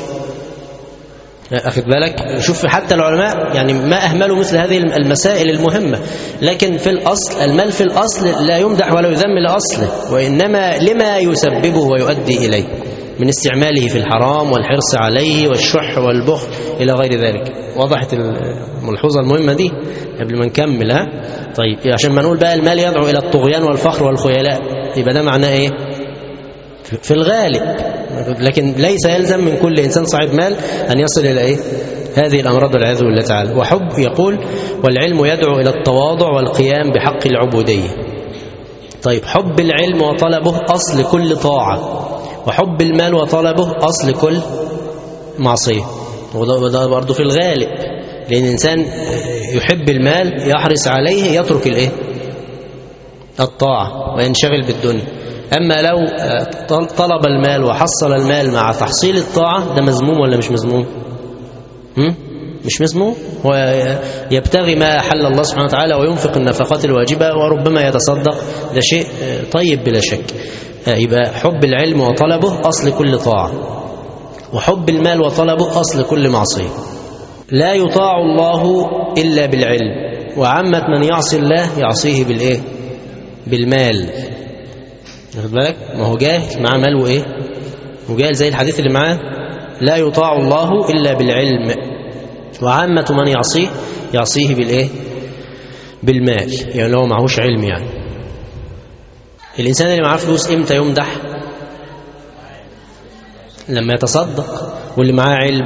أخذ بالك، شوف حتى العلماء يعني ما أهملوا مثل هذه المسائل المهمة. لكن في الأصل المال في الأصل لا يمدح ولا يذم لأصله، وإنما لما يسببه ويؤدي إليه من استعماله في الحرام والحرص عليه والشح والبخل إلى غير ذلك. وضحت الملحوظة المهمة دي قبل ما نكمل؟ ها طيب، عشان ما نقول بقى المال يدعو إلى الطغيان والفخر والخيلاء، يبقى ده معناه إيه؟ في الغالب. لكن ليس يلزم من كل إنسان صاحب مال أن يصل إلى إيه؟ هذه الأمراض والعياذ بالله تعالى. وحب، يقول: والعلم يدعو إلى التواضع والقيام بحق العبودية. طيب، حب العلم وطلبه أصل كل طاعة، وحب المال وطلبه أصل كل معصية. وده برضه في الغالب، لأن الإنسان يحب المال يحرص عليه يترك الإيه؟ الطاعة وينشغل بالدنيا. أما لو طلب المال وحصل المال مع تحصيل الطاعة، ده مذموم ولا مش مذموم؟ هم؟ مش مذموم. هو يبتغي ما أحل الله سبحانه وتعالى وينفق النفقات الواجبة وربما يتصدق، ده شيء طيب بلا شك. يبقى حب العلم وطلبه أصل كل طاعة، وحب المال وطلبه أصل كل معصية. لا يطاع الله إلا بالعلم، وعامة من يعصي الله يعصيه بالإيه؟ بالمال. واخد بالك؟ ما هو جاهل معاه مال وإيه؟ وجاهل زي الحديث اللي معاه: لا يطاع الله إلا بالعلم، وعامة من يعصيه يعصيه بالإيه؟ بالمال. يعني لو معهوش علم. يعني الإنسان اللي معاه فلوس إمتى يمدح؟ لما يتصدق. واللي معاه علم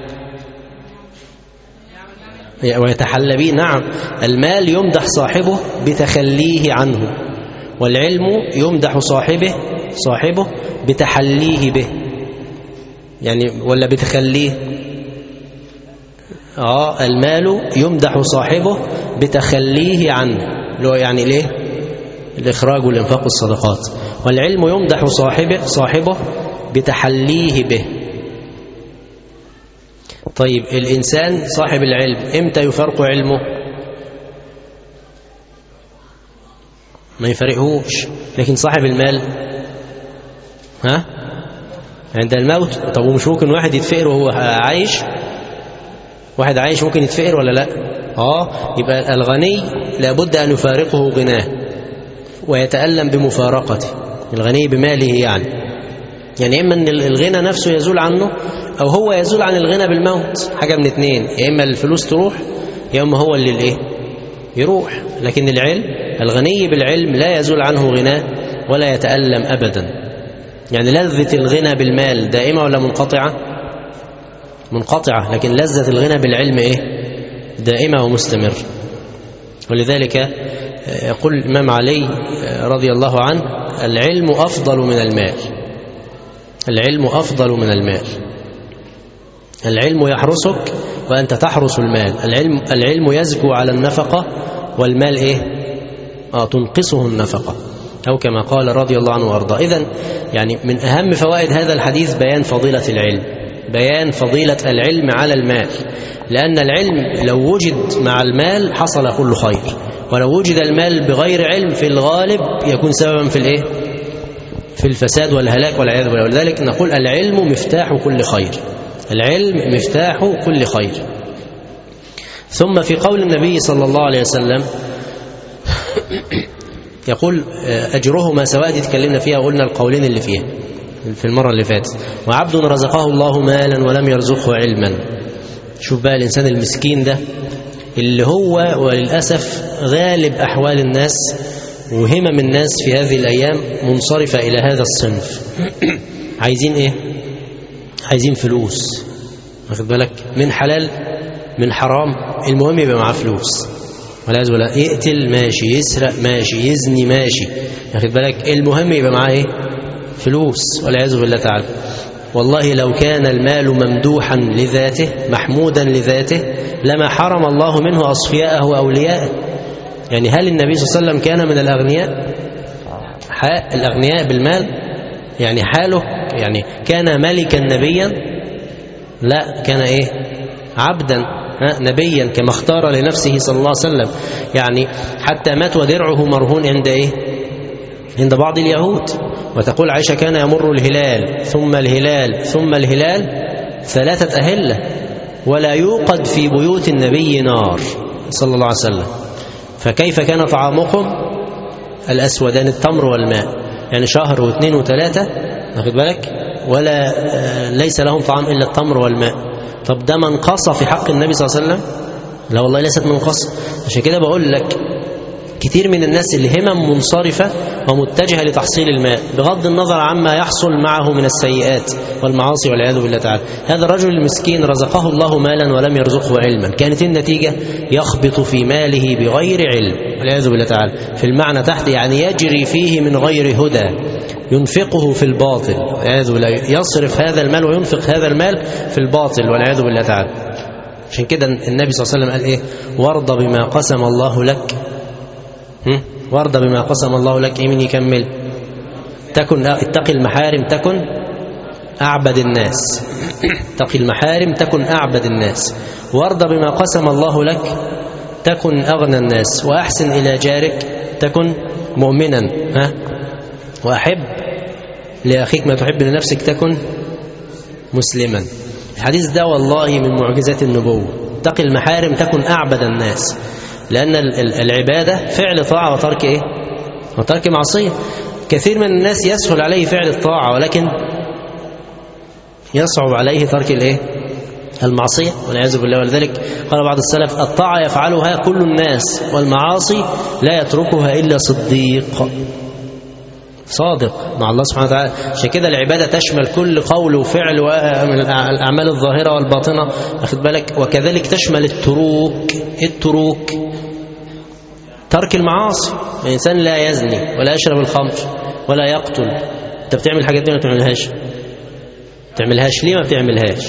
ويتحلى به. نعم، المال يمدح صاحبه بتخليه عنه، والعلم يمدح صاحبه صاحبه بتحليه به. يعني ولا بتخليه؟ آه المال يمدح صاحبه بتخليه عنه، اللي هو يعني ليه؟ الإخراج والإنفاق والصدقات. والعلم يمدح صاحبه صاحبه بتحليه به. طيب، الإنسان صاحب العلم إمتى يفرق علمه؟ ما يفرقهوش. لكن صاحب المال ها عند الموت. طب ومش ممكن واحد يتفقر وهو عايش؟ واحد عايش ممكن يتفقر ولا لا؟ آه يبقى الغني لابد أن يفارقه غناه ويتألم بمفارقته. الغني بماله يعني يعني إما أن الغنى نفسه يزول عنه، أو هو يزول عن الغنى بالموت. حاجة من اتنين، يا إما الفلوس تروح يا إما هو اللي الإيه؟ يروح. لكن العلم، الغني بالعلم لا يزول عنه غناه ولا يتألم أبدا. يعني لذة الغنى بالمال دائمة ولا منقطعة؟ منقطعة. لكن لذة الغنى بالعلم إيه؟ دائمة ومستمر. ولذلك يقول الإمام علي رضي الله عنه: العلم أفضل من المال. العلم أفضل من المال. العلم يحرسك وأنت تحرس المال. العلم العلم يزكو على النفقة، والمال إيه؟ آه تنقصه النفقة. أو كما قال رضي الله عنه وأرضاه. إذن يعني من أهم فوائد هذا الحديث بيان فضيلة العلم، بيان فضيلة العلم على المال، لأن العلم لو وجد مع المال حصل كل خير، ولو وجد المال بغير علم في الغالب يكون سببا في الإيه؟ في الفساد والهلاك والعياذ بالله. ولذلك نقول العلم مفتاح كل خير، العلم مفتاح كل خير. ثم في قول النبي صلى الله عليه وسلم يقول أجرهما سواء، دي تكلمنا فيها وقلنا القولين اللي فيها في المرة اللي فاتت. وعبد رزقه الله مالا ولم يرزقه علما. شوف بقى الإنسان المسكين ده اللي هو وللأسف غالب أحوال الناس وهمم الناس في هذه الأيام منصرفة إلى هذا الصنف. عايزين إيه؟ عايزين فلوس، واخد بالك؟ من حلال من حرام، المهم يبقى معاه فلوس، والعياذ بالله. يقتل ماشي، يسرق ماشي، يزني ماشي، واخد بالك؟ المهم يبقى معاه إيه؟ فلوس، والعياذ بالله تعالى. والله لو كان المال ممدوحا لذاته محمودا لذاته لما حرم الله منه أصفياءه وأولياءه. يعني هل النبي صلى الله عليه وسلم كان من الأغنياء؟ الأغنياء بالمال يعني حاله يعني كان ملكا نبيا؟ لا، كان إيه؟ عبدا نبيا كما اختار لنفسه صلى الله عليه وسلم. يعني حتى مات ودرعه مرهون عند إيه؟ عند بعض اليهود. وتقول عائشة كان يمر الهلال ثم الهلال ثم الهلال ثلاثة أهلة ولا يوقد في بيوت النبي نار صلى الله عليه وسلم. فكيف كان طعامكم؟ الأسودان التمر والماء، يعني شهر واثنين وثلاثة، واخد بالك؟ ولا ليس لهم طعام إلا التمر والماء. طب ده منقصة في حق النبي صلى الله عليه وسلم؟ لا والله ليست منقصة. عشان كده بقول لك كثير من الناس اللي همم منصرفة ومتجهة لتحصيل المال بغض النظر عما يحصل معه من السيئات والمعاصي والعياذ بالله تعالى. هذا الرجل المسكين رزقه الله مالا ولم يرزقه علما، كانت النتيجة يخبط في ماله بغير علم والعياذ بالله تعالى. في المعنى تحت يعني يجري فيه من غير هدى، ينفقه في الباطل والعياذ بالله، يصرف هذا المال وينفق هذا المال في الباطل والعياذ بالله تعالى. عشان كده النبي صلى الله عليه وسلم قال إيه؟ وارض بما قسم الله لك، وارض بما قسم الله لك. يمين يكمل تكن اتقي المحارم تكن أعبد الناس، اتقي المحارم تكن أعبد الناس. وارض بما قسم الله لك تكن أغنى الناس. وأحسن إلى جارك تكن مؤمنا، ها؟ وأحب لأخيك ما تحب لنفسك تكن مسلما. الحديث ده والله من معجزات النبوة. اتقي المحارم تكن أعبد الناس، لأن العبادة فعل طاعة وترك إيه؟ وترك معصية. كثير من الناس يسهل عليه فعل الطاعة ولكن يصعب عليه ترك الإيه؟ المعصية والعياذ بالله. ولذلك قال بعض السلف الطاعة يفعلها كل الناس والمعاصي لا يتركها إلا صديق صادق مع الله سبحانه وتعالى. عشان كده العبادة تشمل كل قول وفعل من الأعمال الظاهرة والباطنة، أخذ بالك؟ وكذلك تشمل التروك. التروك ترك المعاصي. الإنسان لا يزني ولا يشرب الخمر ولا يقتل. أنت بتعمل الحاجات دي ما بتعملهاش؟ بتعملهاش ليه ما بتعملهاش؟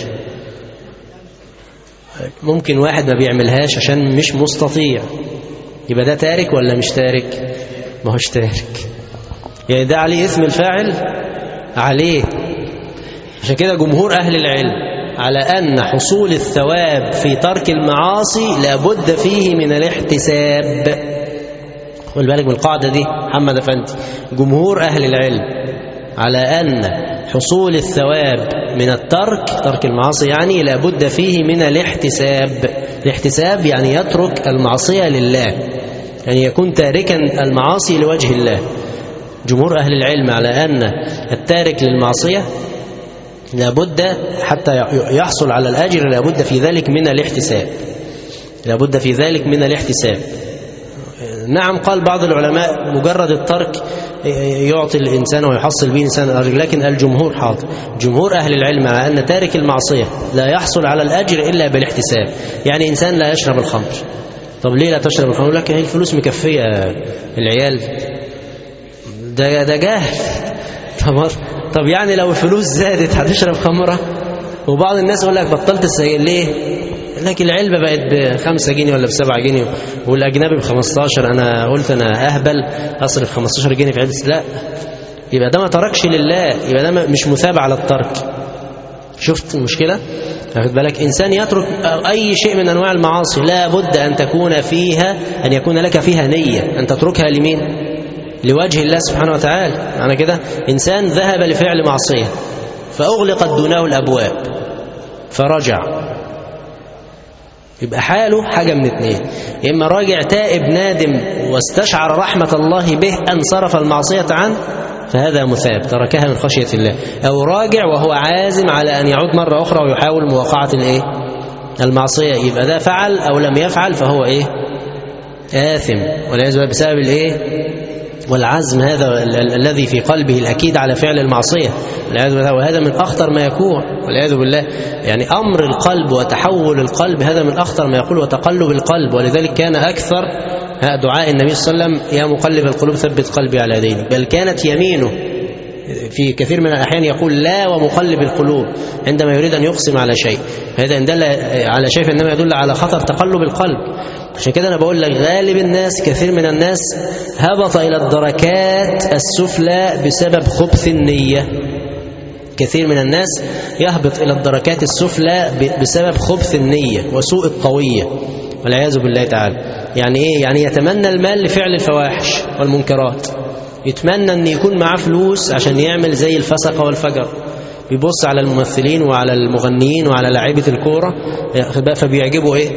ممكن واحد ما بيعملهاش عشان مش مستطيع، يبقى ده تارك ولا مش تارك؟ ما هوش تارك، يعني ده عليه اسم الفاعل عليه. عشان كده جمهور أهل العلم على أن حصول الثواب في ترك المعاصي لابد فيه من الاحتساب. خد بالك من القاعدة دي محمد أفندي. جمهور أهل العلم على أن حصول الثواب من الترك، ترك المعاصي يعني، لابد فيه من الاحتساب. الاحتساب يعني يترك المعصية لله، يعني يكون تاركا المعاصي لوجه الله. جمهور أهل العلم على أن التارك للمعصية لابد حتى يحصل على الأجر لابد في ذلك من الاحتساب، لابد في ذلك من الاحتساب. نعم قال بعض العلماء مجرد الترك يعطي الإنسان ويحصل به إنسان الأجر، لكن الجمهور حاضر. جمهور أهل العلم على أن تارك المعصية لا يحصل على الأجر إلا بالاحتساب. يعني إنسان لا يشرب الخمر، طب ليه لا تشرب الخمر؟ لك هي الفلوس مكفية العيال، ده ده جاهل. طب طب يعني لو الفلوس زادت هتشرب خمرة؟ وبعض الناس يقول لك بطلت السجاير ليه؟ لكن العلبة بقت بخمسة جنيه ولا بسبعة جنيه والأجنبي بخمستاشر، أنا قلت أنا أهبل أصرف خمستاشر جنيه في علبة. لا، يبقى ده ما تركش لله، يبقى ده مش مثاب على الترك. شفت المشكلة؟ واخد بالك؟ إنسان يترك أي شيء من أنواع المعاصي لا بد أن تكون فيها، أن يكون لك فيها نية أن تتركها لمين؟ لوجه الله سبحانه وتعالى. معنى كده إنسان ذهب لفعل معصية فأغلقت دونه الأبواب فرجع، يبقى حاله حاجة من اثنين: إما راجع تائب نادم واستشعر رحمة الله به أن صرف المعصية عنه فهذا مثاب تركها من خشية الله، أو راجع وهو عازم على أن يعود مرة أخرى ويحاول مواقعة الإيه؟ المعصية، يبقى ده فعل أو لم يفعل فهو إيه؟ آثم والعياذ بالله بسبب الإيه؟ والعزم هذا الذي في قلبه الأكيد على فعل المعصية والعياذ بالله، وهذا من أخطر ما يكون والعياذ بالله. يعني أمر القلب وتحول القلب هذا من أخطر ما يقول، وتقلب القلب. ولذلك كان أكثر دعاء النبي صلى الله عليه وسلم: يا مقلب القلوب ثبت قلبي على دينك. بل كانت يمينه في كثير من الأحيان يقول لا ومقلب القلوب عندما يريد أن يقسم على شيء. هذا إن دل على شيء إنما يدل على خطر تقلب القلب. عشان كده أنا بقول لك غالب الناس، كثير من الناس هبط إلى الدركات السفلى بسبب خبث النية. كثير من الناس يهبط إلى الدركات السفلى بسبب خبث النية وسوء الطوية والعياذ بالله تعالى. يعني إيه؟ يعني يتمنى المال لفعل الفواحش والمنكرات، يتمنى أن يكون معاه فلوس عشان يعمل زي الفسقة والفجر، بيبص على الممثلين وعلى المغنيين وعلى لاعيبة الكورة فبيعجبوا إيه؟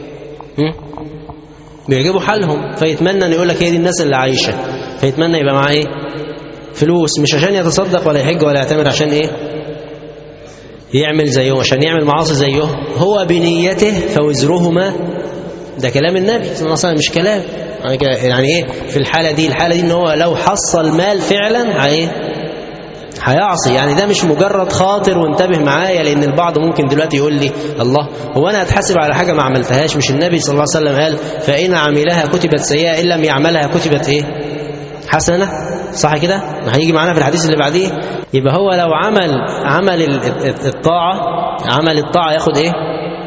بيعجبوا حالهم، فيتمنى أن يقول لك هي دي الناس اللي عايشة، فيتمنى يبقى معاه إيه؟ فلوس، مش عشان يتصدق ولا يحج ولا يعتمر، عشان إيه؟ يعمل زيه، عشان يعمل معاصي زيه. هو بنيته فوزرهما، ده كلام النبي صلى الله عليه وسلم مش كلام. يعني ايه في الحالة دي؟ الحالة دي ان هو لو حصل مال فعلا ايه هيعصي. يعني ده مش مجرد خاطر وانتبه معايا، لان البعض ممكن دلوقتي يقول لي الله هو انا هتحاسب على حاجة ما عملتهاش؟ مش النبي صلى الله عليه وسلم قال فإن عملها كتبت سيئة إن لم يعملها كتبت ايه حسنة؟ صح كده؟ هيجي معانا في الحديث اللي بعديه. يبقى هو لو عمل عمل الطاعة، عمل الطاعة ياخد ايه؟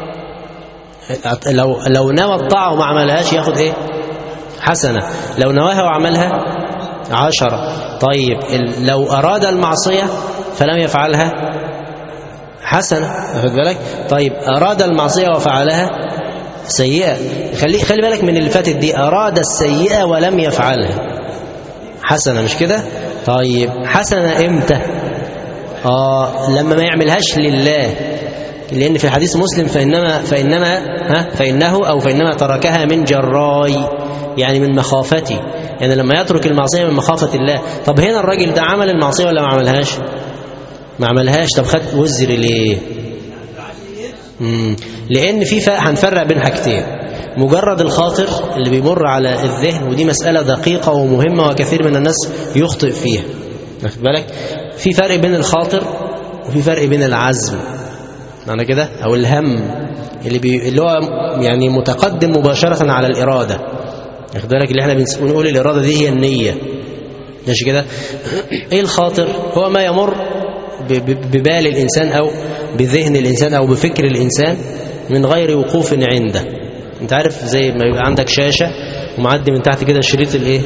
لو لو نوى الطاعة وما عملهاش ياخد ايه؟ حسنة. لو نواها وعملها عشرة. طيب لو أراد المعصية فلم يفعلها حسنة، أخذ بالك؟ طيب أراد المعصية وفعلها سيئة، خلي خلي بالك من اللي فاتت دي، أراد السيئة ولم يفعلها حسنة، مش كده؟ طيب حسنة إمتى؟ آه لما ما يعملهاش لله، لأن في حديث مسلم فإنما فإنما ها فإنه أو فإنما تركها من جراي، يعني من مخافتي، يعني لما يترك المعصية من مخافة الله. طب هنا الراجل ده عمل المعصية ولا ما عملهاش؟ ما عملهاش. طب خد وزر ليه؟ مم. لأن في فرق، هنفرق بين حاجتين: مجرد الخاطر اللي بيمر على الذهن، ودي مسألة دقيقة ومهمة وكثير من الناس يخطئ فيها، واخد بالك؟ في فرق بين الخاطر وفي فرق بين العزم، معنى كده، أو الهم اللي, بي... اللي هو يعني متقدم مباشرة على الإرادة، واخد بالك؟ اللي احنا بنقول الإرادة دي هي النية، ماشي كده؟ ايه الخاطر؟ هو ما يمر ببال الإنسان أو بذهن الإنسان أو بفكر الإنسان من غير وقوف عنده. انت عارف زي ما يبقى عندك شاشة ومعدي من تحت كده شريط الايه؟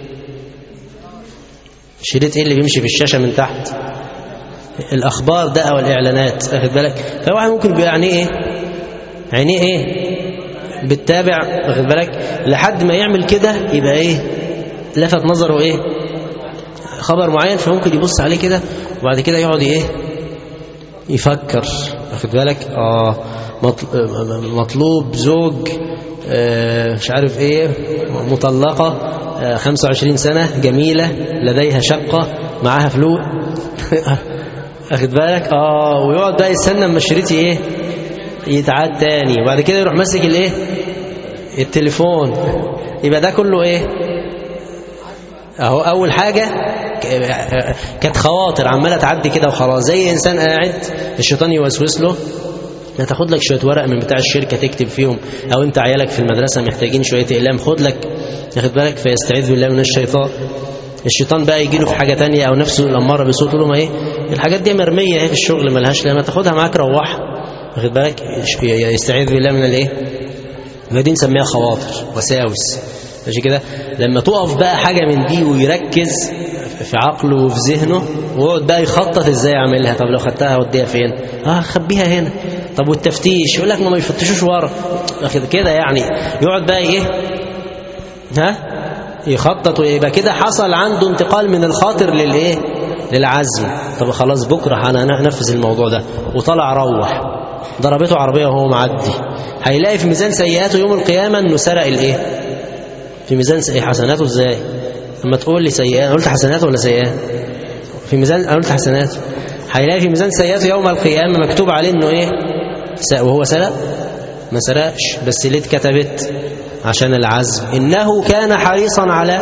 شريط ايه اللي بيمشي في الشاشة من تحت؟ الأخبار ده أو الإعلانات، واخد بالك؟ فواحد ممكن يبقى يعني ايه؟ عينيه ايه؟ بتتابع، واخد بالك؟ لحد ما يعمل كده يبقى ايه؟ لفت نظره ايه؟ خبر معين، فممكن يبص عليه كده وبعد كده يقعد ايه؟ يفكر، واخد بالك؟ اه مطلوب زوج آه مش عارف ايه، مطلقة آه خمسة وعشرين سنة، جميلة، لديها شقة، معاها فلوس واخد بالك؟ اه ويقعد بقى يستنى اما الشريط ايه؟ يتعاد تاني، وبعد كده يروح ماسك الايه؟ التليفون. يبقى ده كله ايه؟ اهو اول حاجة كانت خواطر عمالة تعدي كده وخلاص، زي انسان قاعد الشيطان يوسوس له ما تاخد لك شوية ورق من بتاع الشركة تكتب فيهم، او انت عيالك في المدرسة محتاجين شوية اقلام، خد لك، ياخد بالك؟ فيستعيذ بالله من الشيطان. الشيطان بقى يجي له في حاجة تانية، او نفسه الأمارة بصوت له ما ايه الحاجات دي مرمية اهي في الشغل ملهاش، لما تاخدها معاك روحها، واخد بالك، يستعيذ بالله من الايه؟ دي نسميها خواطر وساوس. ماشي كده. لما تقف بقى حاجه من دي ويركز في عقله وفي ذهنه ويقعد بقى يخطط ازاي اعملها. طب لو خدتها اوديها فين؟ اه خبيها هنا. طب والتفتيش يقول لك ما يفتشوش ورا كده، يعني يقعد بقى ايه ها يخطط، ويبقى كده حصل عنده انتقال من الخاطر للايه؟ للعزم. طب خلاص بكره انا انفذ الموضوع ده، وطلع روح ضربته عربيه وهو معدي، هيلاقي في ميزان سيئاته يوم القيامه انه سرق الايه؟ في ميزان سيئات. حسناته ازاي؟ لما تقول لي سيئات، قلت حسناته ولا سيئات؟ في ميزان، انا قلت حسناته. هيلاقي في ميزان سيئاته يوم القيامه مكتوب عليه انه ايه؟ وهو سرق؟ ما سرقش، بس ليه اتكتبت؟ عشان العزم. انه كان حريصا على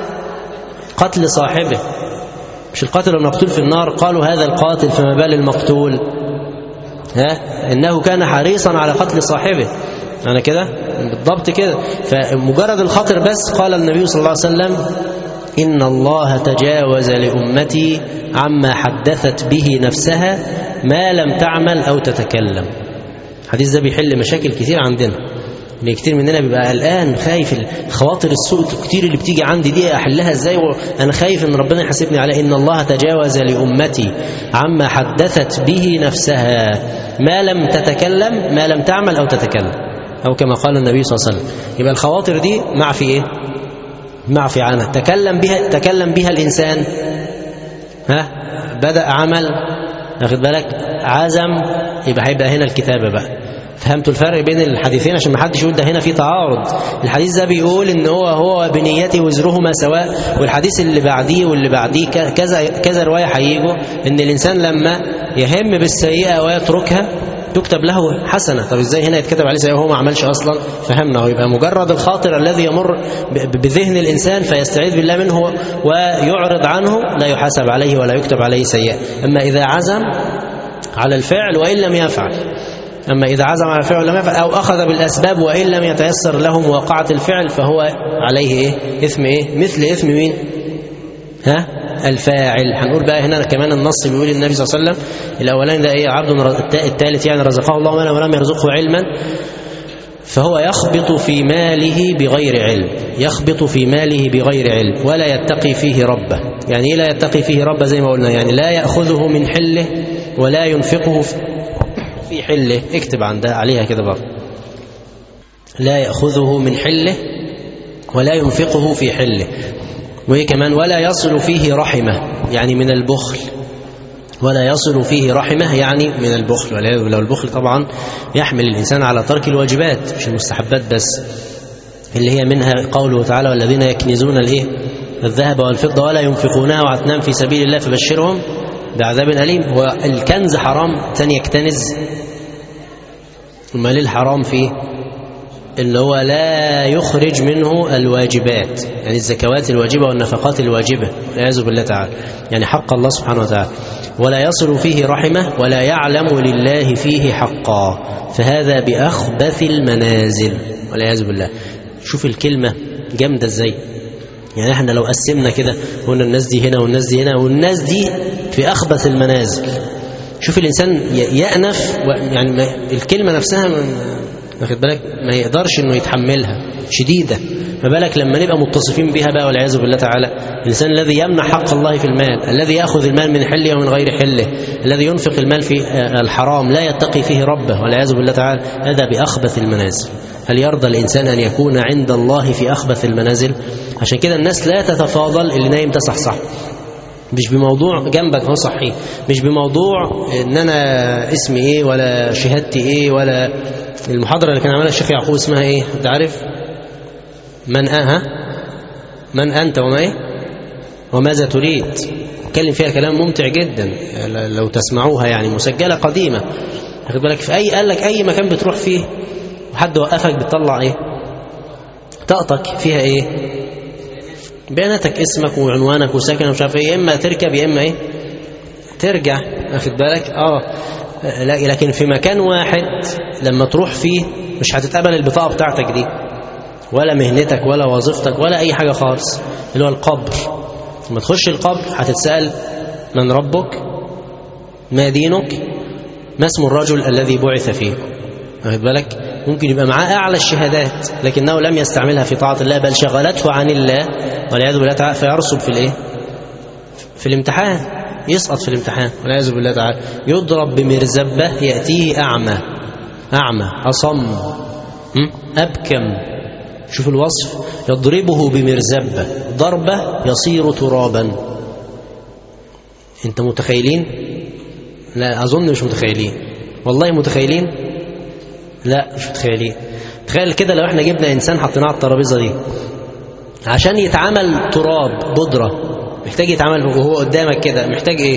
قتل صاحبه. مش القاتل المقتول في النار قالوا هذا القاتل فما بال المقتول؟ ها؟ انه كان حريصا على قتل صاحبه. أنا كده بالضبط كده. فمجرد الخاطر بس قال النبي صلى الله عليه وسلم إن الله تجاوز لأمتي عما حدثت به نفسها ما لم تعمل أو تتكلم. الحديث ده بيحل مشاكل كتير عندنا، ان كتير مننا بيبقى قلقان خايف الخواطر السوء كتير اللي بتيجي عندي دي احلها ازاي، وانا خايف ان ربنا يحاسبني على ان الله تجاوز لامتي عما حدثت به نفسها ما لم تتكلم ما لم تعمل او تتكلم، او كما قال النبي صلى الله عليه وسلم. يبقى الخواطر دي معفي ايه؟ معفي عنها. تكلم بها تكلم بها الانسان، ها بدأ عمل، واخد بالك، عزم، يبقى هيبقى هنا الكتابه بقى. فهمتوا الفرق بين الحديثين عشان ما حدش يقول ده هنا في تعارض. الحديث ده بيقول ان هو هو بنيته وزرهما سواء، والحديث اللي بعديه واللي بعديه كذا كذا روايه هيجوا ان الانسان لما يهم بالسيئه ويتركها تكتب له حسنه. طب ازاي هنا يتكتب عليه سيئه وهو ما عملش اصلا؟ فهمنا. ويبقى مجرد الخاطر الذي يمر بذهن الانسان فيستعيذ بالله منه ويعرض عنه لا يحاسب عليه ولا يكتب عليه سيئه. اما اذا عزم على الفعل وان لم يفعل أما إذا عزم على الفعل لم يفعل أو أخذ بالأسباب وإن لم يتيسر له مواقعة الفعل فهو عليه إيه؟ إثم إيه؟ مثل إثم مين؟ ها؟ الفاعل. هنقول بقى هنا كمان النص بيقول النبي صلى الله عليه وسلم الأولاني ده إيه؟ عبد الثالث يعني رزقه الله مالا ولم يرزقه علما فهو يخبط في ماله بغير علم يخبط في ماله بغير علم ولا يتقي فيه ربه. يعني إيه لا يتقي فيه ربه؟ زي ما قلنا يعني لا يأخذه من حله ولا ينفقه في حله. اكتب عندها عليها كده برضه، لا يأخذه من حله ولا ينفقه في حله. وهي كمان ولا يصل فيه رحمه يعني من البخل. ولا يصل فيه رحمه يعني من البخل. ولو البخل طبعا يحمل الإنسان على ترك الواجبات مش المستحبات بس، اللي هي منها قوله تعالى والذين يكنزون الايه الذهب والفضة ولا ينفقونها وعتنام في سبيل الله فبشرهم بعذاب أليم. والكنز حرام، ثاني يكتنز. وما للحرام فيه اللي هو لا يخرج منه الواجبات يعني الزكوات الواجبة والنفقات الواجبة والعياذ بالله تعالى، يعني حق الله سبحانه وتعالى. ولا يصل فيه رحمه ولا يعلم لله فيه حقا فهذا بأخبث المنازل والعياذ بالله. شوف الكلمة جامدة ازاي. يعني احنا لو قسمنا كده قلنا الناس دي هنا والناس دي هنا والناس دي في أخبث المنازل. شوف الإنسان يأنف يعني الكلمة نفسها واخد بالك ما يقدرش انه يتحملها شديدة، ما بالك لما نبقى متصفين بها بقى والعياذ بالله تعالى. الإنسان الذي يمنع حق الله في المال، الذي يأخذ المال من حله ومن غير حله، الذي ينفق المال في الحرام لا يتقي فيه ربه والعياذ بالله تعالى، هذا بأخبث المنازل. هل يرضى الإنسان أن يكون عند الله في أخبث المنازل؟ عشان كده الناس لا تتفاضل. اللي نايم ده صح صح مش بموضوع جنبك هو صحيح، مش بموضوع ان انا اسمي ايه ولا شهادتي ايه ولا المحاضره اللي كان عملها الشيخ يعقوب اسمها ايه انت عارف؟ من اها من انت وما ايه وماذا تريد. اتكلم فيها كلام ممتع جدا لو تسمعوها، يعني مسجله قديمه. واخد بالك في اي قال لك اي مكان بتروح فيه وحد وقفك بتطلع ايه طاقتك فيها ايه بياناتك اسمك وعنوانك وساكن ومش عارف ايه، اما تركب يا اما ايه ترجع. واخد بالك اه لكن في مكان واحد لما تروح فيه مش هتتقبل البطاقه بتاعتك دي ولا مهنتك ولا وظيفتك ولا اي حاجه خالص، اللي هو القبر. لما تخش القبر هتتسال من ربك ما دينك ما اسم الرجل الذي بعث فيه؟ واخد بالك؟ ممكن يبقى معاه أعلى الشهادات لكنه لم يستعملها في طاعة الله، بل شغلته عن الله والعياذ بالله تعالى، فيرسب في الإيه؟ في الامتحان، يسقط في الامتحان والعياذ بالله تعالى. يضرب بمرزبة يأتيه أعمى، أعمى أصم أبكم، شوف الوصف، يضربه بمرزبة ضربة يصير ترابا. انت متخيلين؟ لا أظن مش متخيلين، والله متخيلين؟ لا مش متخيلين. تخيل كده لو احنا جبنا إنسان حطيناه على الترابيزة دي عشان يتعمل تراب بودرة، محتاج يتعمل وهو قدامك كده، محتاج ايه؟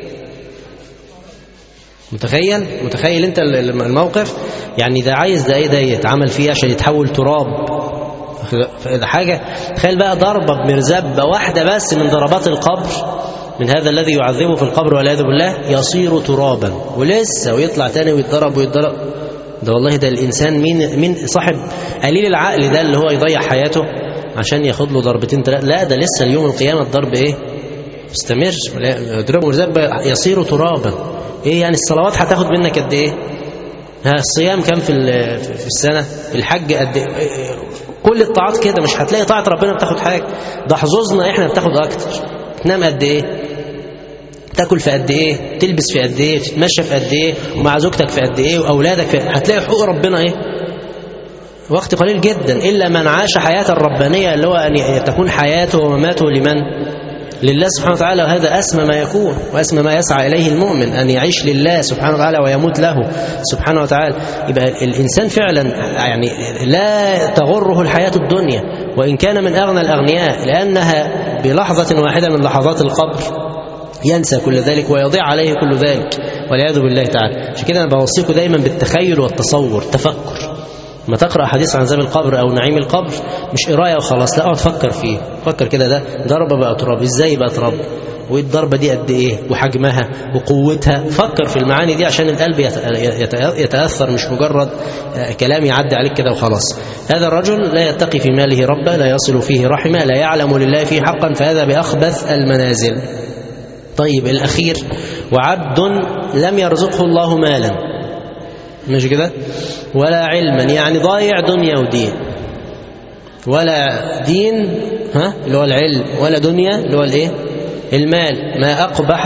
متخيل؟ متخيل انت الموقف؟ يعني ده عايز ده ايه ده يتعمل فيه عشان يتحول تراب؟ ده حاجة. تخيل بقى ضربة بمرزبة واحدة بس من ضربات القبر من هذا الذي يعذبه في القبر والعياذ بالله يصير ترابا، ولسه ويطلع تاني ويتضرب ويتضرب. ده والله ده الإنسان مين مين صاحب قليل العقل ده اللي هو يضيع حياته عشان ياخد له ضربتين ثلاثة؟ لا ده لسه اليوم القيامة الضرب ايه؟ مستمر. يضربه مرزبة يصير ترابا. ايه يعني الصلوات هتاخد منك قد ايه؟ ها الصيام كم في في السنة؟ الحج قد ايه؟ كل الطاعات كده، مش هتلاقي طاعة ربنا بتاخد حاجة. ده حظوظنا احنا بتاخد اكتر. تنام قد ايه؟ تاكل في قد ايه؟ تلبس في قد ايه؟ تتمشى في قد ايه؟ ومع زوجتك في قد ايه؟ واولادك في قد ايه؟ هتلاقي حقوق ربنا ايه؟ وقت قليل جدا، الا من عاش حياة الربانية اللي هو ان تكون حياته ومماته لمن؟ لله سبحانه وتعالى. وهذا أسمى ما يكون وأسمى ما يسعى إليه المؤمن، أن يعيش لله سبحانه وتعالى ويموت له سبحانه وتعالى. يبقى الإنسان فعلا يعني لا تغره الحياة الدنيا وإن كان من أغنى الأغنياء، لأنها بلحظة واحدة من لحظات القبر ينسى كل ذلك ويضيع عليه كل ذلك والعياذ بالله تعالى. عشان كده أنا بوصيكم دايما بالتخيل والتصور، تفكر. ما تقرأ حديث عن عذاب القبر أو نعيم القبر مش قراية وخلاص، لا اقعد فكر فيه، فكر كده، ده ضربة بقى تراب، ازاي بقى تراب، والضربة دي قد ايه وحجمها وقوتها. فكر في المعاني دي عشان القلب يتأثر، مش مجرد كلام يعدي عليك كده وخلاص. هذا الرجل لا يتقي في ماله ربه، لا يصل فيه رحمه، لا يعلم لله فيه حقا، فهذا بأخبث المنازل. طيب الأخير، وعبد لم يرزقه الله مالا، مش كده، ولا علما، يعني ضايع دنيا ودين، ولا دين ها اللي هو العلم، ولا دنيا اللي هو الايه؟ المال. ما أقبح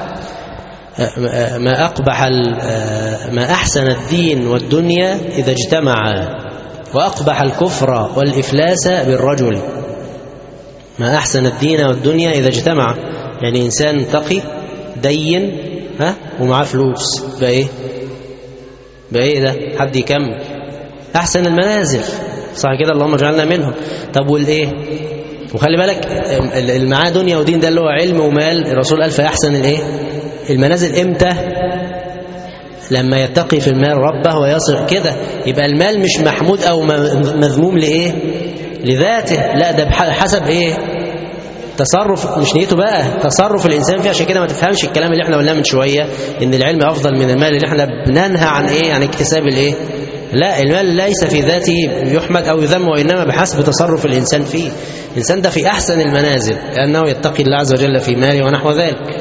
ما أقبح ما أحسن الدين والدنيا إذا اجتمعا، وأقبح الكفر والإفلاس بالرجل. ما أحسن الدين والدنيا إذا اجتمعا، يعني إنسان تقي دين ها ومعاه فلوس، بقى إيه؟ بقى إيه ده؟ حد يكمل أحسن المنازل، صح كده؟ اللهم اجعلنا منهم. طب والإيه؟ وخلي بالك اللي معاه دنيا ودين ده اللي هو علم ومال، الرسول قال فأحسن الإيه؟ المنازل إمتى؟ لما يتقي في المال ربه ويصل كده. يبقى المال مش محمود أو مذموم لإيه؟ لذاته، لا ده بحسب إيه؟ تصرف، مش نيته بقى، تصرف الإنسان فيه. عشان كده ما تفهمش الكلام اللي احنا قلناه من شوية إن العلم أفضل من المال، اللي احنا بننهى عن إيه؟ عن اكتساب الإيه؟ لا، المال ليس في ذاته يحمد أو يذم، وإنما بحسب تصرف الإنسان فيه. الإنسان ده في أحسن المنازل لأنه يتقي الله عز وجل في ماله ونحو ذلك.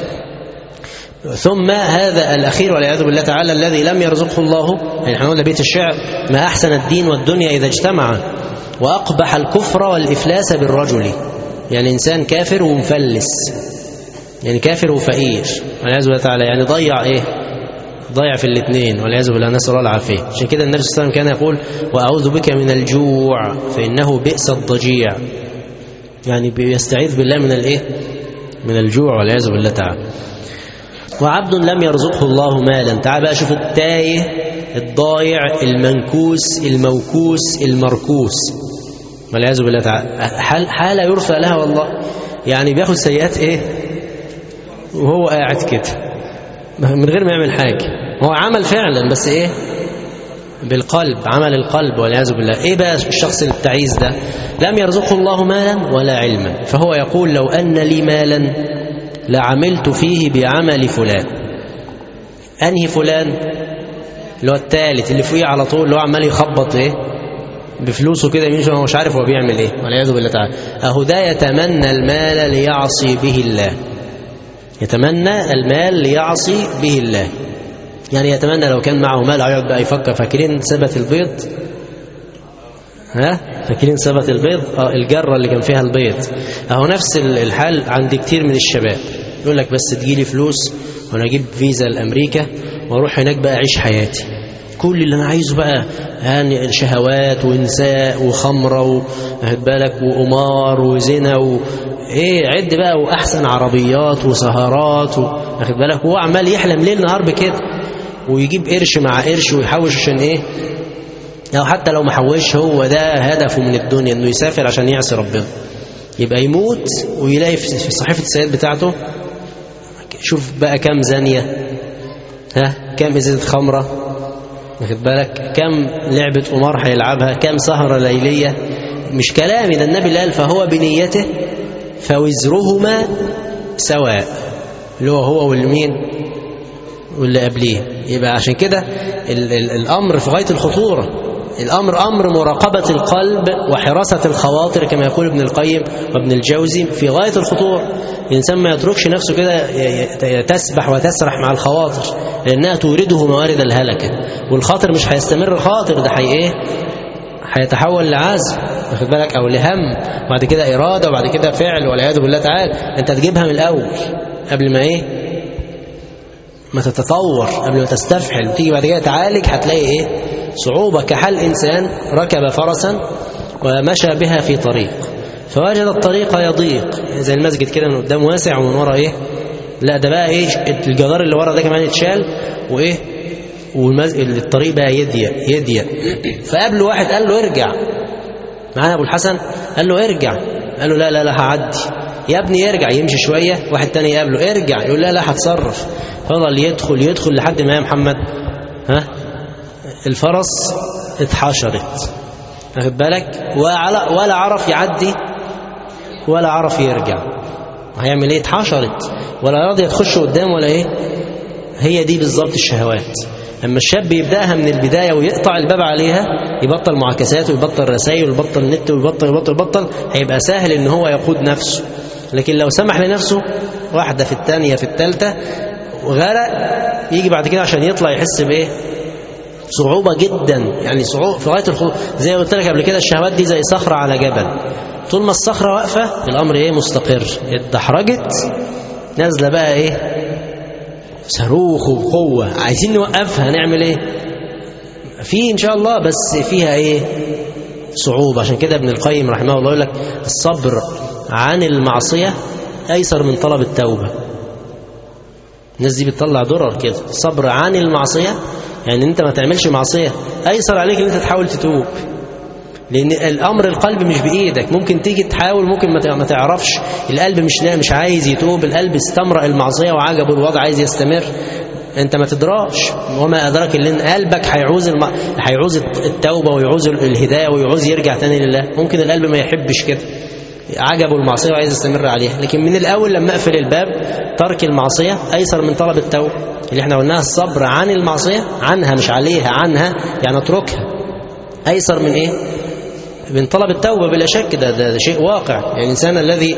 ثم هذا الأخير والعياذ بالله تعالى الذي لم يرزقه الله، يعني احنا قلنا بيت الشعر ما أحسن الدين والدنيا إذا اجتمعا، وأقبح الكفر والإفلاس بالرجل، يعني إنسان كافر ومفلس، يعني كافر وفقير والعياذ بالله تعالى، يعني ضيع إيه؟ ضيع في الاثنين والعياذ بالله، نسأل الله العافية. عشان كده النبي صلى الله عليه وسلم كان يقول وأعوذ بك من الجوع فإنه بئس الضجيع، يعني بيستعيذ بالله من الإيه؟ من الجوع والعياذ بالله تعالى. وعبد لم يرزقه الله مالا، تعال بقى شوف التايه الضايع المنكوس الموكوس المركوس والعياذ بالله تعالى، حال حاله يرثى لها والله، يعني بياخد سيئات ايه وهو قاعد كده من غير ما يعمل حاجه، هو عمل فعلا بس ايه؟ بالقلب، عمل القلب والعياذ بالله. ايه بقى الشخص التعيس ده؟ لم يرزقه الله مالا ولا علما، فهو يقول لو ان لي مالا لعملت فيه بعمل فلان. انهي فلان؟ اللي هو الثالث اللي فوقيه على طول، اللي هو عمال يخبط ايه بفلوسه كده يمين شويه، مش عارف هو بيعمل ايه والعياذ بالله تعالى. اهو ده يتمنى المال ليعصي به الله، يتمنى المال ليعصي به الله. يعني يتمنى لو كان معه مال هيقعد بقى يفكر. فاكرين سبت البيض؟ ها فاكرين سبت البيض؟ اه الجرة اللي كان فيها البيض. اهو نفس الحال عند كتير من الشباب، يقول لك بس تجيلي فلوس وانا اجيب فيزا لامريكا واروح هناك بقى اعيش حياتي، كل اللي انا عايزه بقى يعني شهوات ونساء وخمره واخد بالك وقمار وزنا و ايه عد بقى، واحسن عربيات وسهرات واخد بالك، وهو عمال يحلم ليل نهار بكده، ويجيب قرش مع قرش ويحوش عشان ايه، او حتى لو ما حوش هو ده هدفه من الدنيا انه يسافر عشان يعصي ربنا. يبقى يموت ويلاقي في صحيفه السيئات بتاعته شوف بقى كم زانيه، ها كم ازازه خمره واخد بالك، كم لعبه قمار هيلعبها، كم سهره ليليه. مش كلامي ده، النبي اللي قال فهو بنيته فوزرهما سواء، اللي هو هو والمين واللي قبليه. يبقى عشان كده ال ال الامر في غايه الخطوره. الامر امر مراقبه القلب وحراسه الخواطر كما يقول ابن القيم وابن الجوزي في غايه الخطوره. الانسان ما يتركش نفسه كده تسبح وتسرح مع الخواطر، لانها تورده موارد الهلكه، والخاطر مش هيستمر خاطر، ده هي ايه، هيتحول لعزم واخد بالك، او لهم، وبعد كده اراده، وبعد كده فعل والعياذ بالله تعالى. انت تجيبها من الاول قبل ما ايه ما تتطور، قبل ما تستفحل وتيجي بعد كده تعالج، هتلاقي ايه صعوبه. كحال انسان ركب فرسا ومشى بها في طريق فوجد الطريق يضيق، زي المسجد كده من قدام واسع ومن ورا ايه، لا ده بقى ايه الجدار اللي ورا ده كمان يتشال وايه، والطريق بقى يضيق يضيق. فقابله واحد قال له ارجع معانا ابو الحسن، قال له ارجع، قال له لا لا لا هعدي يا ابني يرجع، يمشي شويه، واحد تاني يقابله ارجع، يقول لا لا هتصرف. فضل يدخل يدخل لحد ما يا محمد ها الفرس اتحشرت واخد بالك، ولا عرف يعدي ولا عرف يرجع. هيعمل ايه؟ اتحشرت ولا راضي تخش قدام ولا ايه. هي دي بالظبط الشهوات. اما الشاب يبداها من البدايه ويقطع الباب عليها، يبطل معاكسات ويبطل رسائل ويبطل نت ويبطل يبطل يبطل، هيبقى سهل ان هو يقود نفسه. لكن لو سمح لنفسه واحده في الثانيه في الثالثه وغرق، يجي بعد كده عشان يطلع يحس بايه؟ صعوبه جدا، يعني صعوبه في غايه الخطوره. زي ما قلت لك قبل كده، الشهوات دي زي صخره على جبل، طول ما الصخره واقفه الامر ايه مستقر، اتدحرجت نازله بقى ايه صاروخ وقوه، عايزين نوقفها نعمل ايه؟ في ان شاء الله، بس فيها ايه صعوبه. عشان كده ابن القيم رحمه الله يقول لك الصبر عن المعصيه ايسر من طلب التوبه. الناس دي بتطلع درر كده. الصبر عن المعصيه يعني انت ما تعملش معصيه ايسر عليك ان انت تحاول تتوب، لان الامر القلب مش بايدك. ممكن تيجي تحاول، ممكن ما تعرفش، القلب مش مش عايز يتوب، القلب استمرأ المعصيه وعجبه الوضع عايز يستمر، انت ما تدراش. وما ادراك ان قلبك هيعوز الم... هيعوز التوبه ويعوز الهدايه ويعوز يرجع تاني لله. ممكن القلب ما يحبش كده، عجبه المعصيه وعايز يستمر عليها. لكن من الاول لما اقفل الباب، ترك المعصيه ايسر من طلب التوبه اللي احنا قلناها. الصبر عن المعصيه، عنها مش عليها، عنها يعني اتركها، ايسر من ايه؟ من طلب التوبه بلا شك. ده, ده, ده شيء واقع. يعني الانسان الذي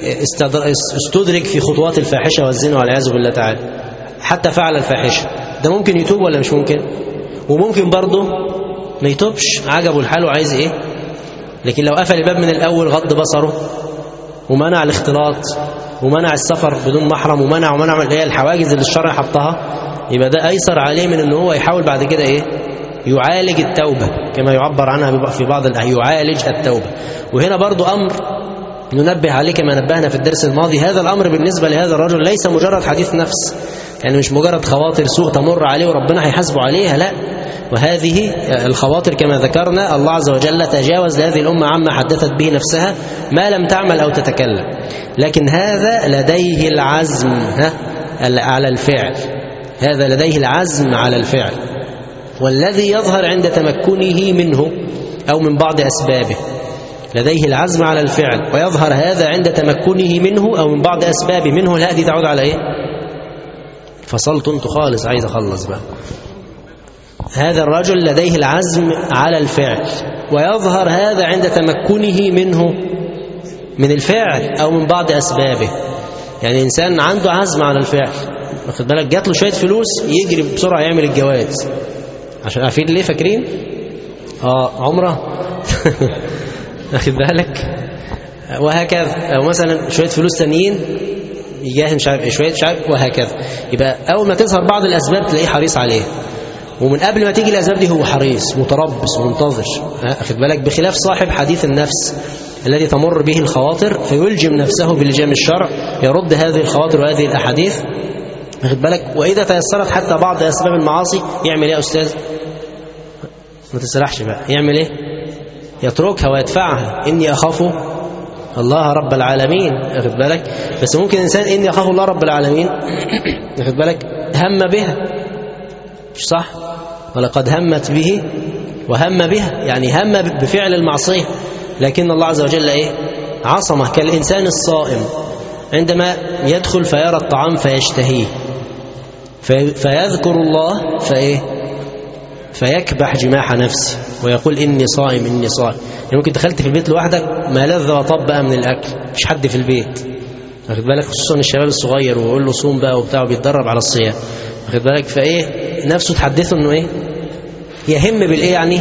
استدرك في خطوات الفاحشه والزنا والعياذ بالله تعالى، حتى فعل الفاحشه، ده ممكن يتوب ولا مش ممكن؟ وممكن برضه ما يتوبش، عجبه الحال وعايز ايه. لكن لو قفل الباب من الاول، غض بصره ومنع الاختلاط ومنع السفر بدون محرم ومنع ومنع اللي هي الحواجز اللي الشرع حطها، يبقى ده ايسر عليه من ان هو يحاول بعد كده ايه يعالج التوبه، كما يعبر عنها في بعض الأحيان يعالج التوبه. وهنا برضو امر ننبه عليه كما نبهنا في الدرس الماضي. هذا الامر بالنسبه لهذا الرجل ليس مجرد حديث نفس، يعني مش مجرد خواطر سوء تمر عليه وربنا هيحاسبه عليها، لا. وهذه الخواطر كما ذكرنا الله عز وجل تجاوز لهذه الأمة عما حدثت به نفسها ما لم تعمل أو تتكلم، لكن هذا لديه العزم ها على الفعل، هذا لديه العزم على الفعل، والذي يظهر عند تمكنه منه أو من بعض أسبابه. لديه العزم على الفعل ويظهر هذا عند تمكنه منه أو من بعض أسبابه. منه لا، دي تعود على إيه؟ فصلت انت خالص، عايز أخلص بقى. هذا الرجل لديه العزم على الفعل ويظهر هذا عند تمكنه منه من الفعل أو من بعض أسبابه. يعني إنسان عنده عزم على الفعل واخد بالك، جات له شويه فلوس يجري بسرعه يعمل الجواز، عشان عارفين ليه فاكرين؟ اه عمره واخد بالك، وهكذا. او مثلا شويه فلوس تانيين يجاهد مش عارف شويه مش عارف وهكذا. يبقى اول ما تظهر بعض الاسباب تلاقيه حريص عليه، ومن قبل ما تيجي الاسباب دي هو حريص متربص منتظر، واخد بالك، بخلاف صاحب حديث النفس الذي تمر به الخواطر فيلجم نفسه بلجام الشرع، يرد هذه الخواطر وهذه الاحاديث، واخد بالك. واذا تيسرت حتى بعض اسباب المعاصي يعمل ايه يا استاذ؟ ما تسرحش بقى، يعمل ايه؟ يتركها ويدفعها. اني اخاف الله رب العالمين، واخد بالك. بس ممكن انسان اني اخاف الله رب العالمين واخد بالك هم بها، مش صح؟ ولقد همت به وهم بها، يعني هم بفعل المعصيه، لكن الله عز وجل ايه؟ عصمه. كالانسان الصائم عندما يدخل فيرى الطعام فيشتهيه فيذكر الله فايه؟ فيكبح جماح نفسه ويقول إني صائم إني صائم. يعني ممكن دخلت في البيت لوحدك ما لذ وطب بقى من الأكل، مش حد في البيت، واخد بالك، خصوصا الشباب الصغير، ويقول له صوم بقى وبتاع وبيتدرب على الصيام، واخد بالك. فإيه نفسه تحدثه إنه إيه؟ يهم بالإيه يعني؟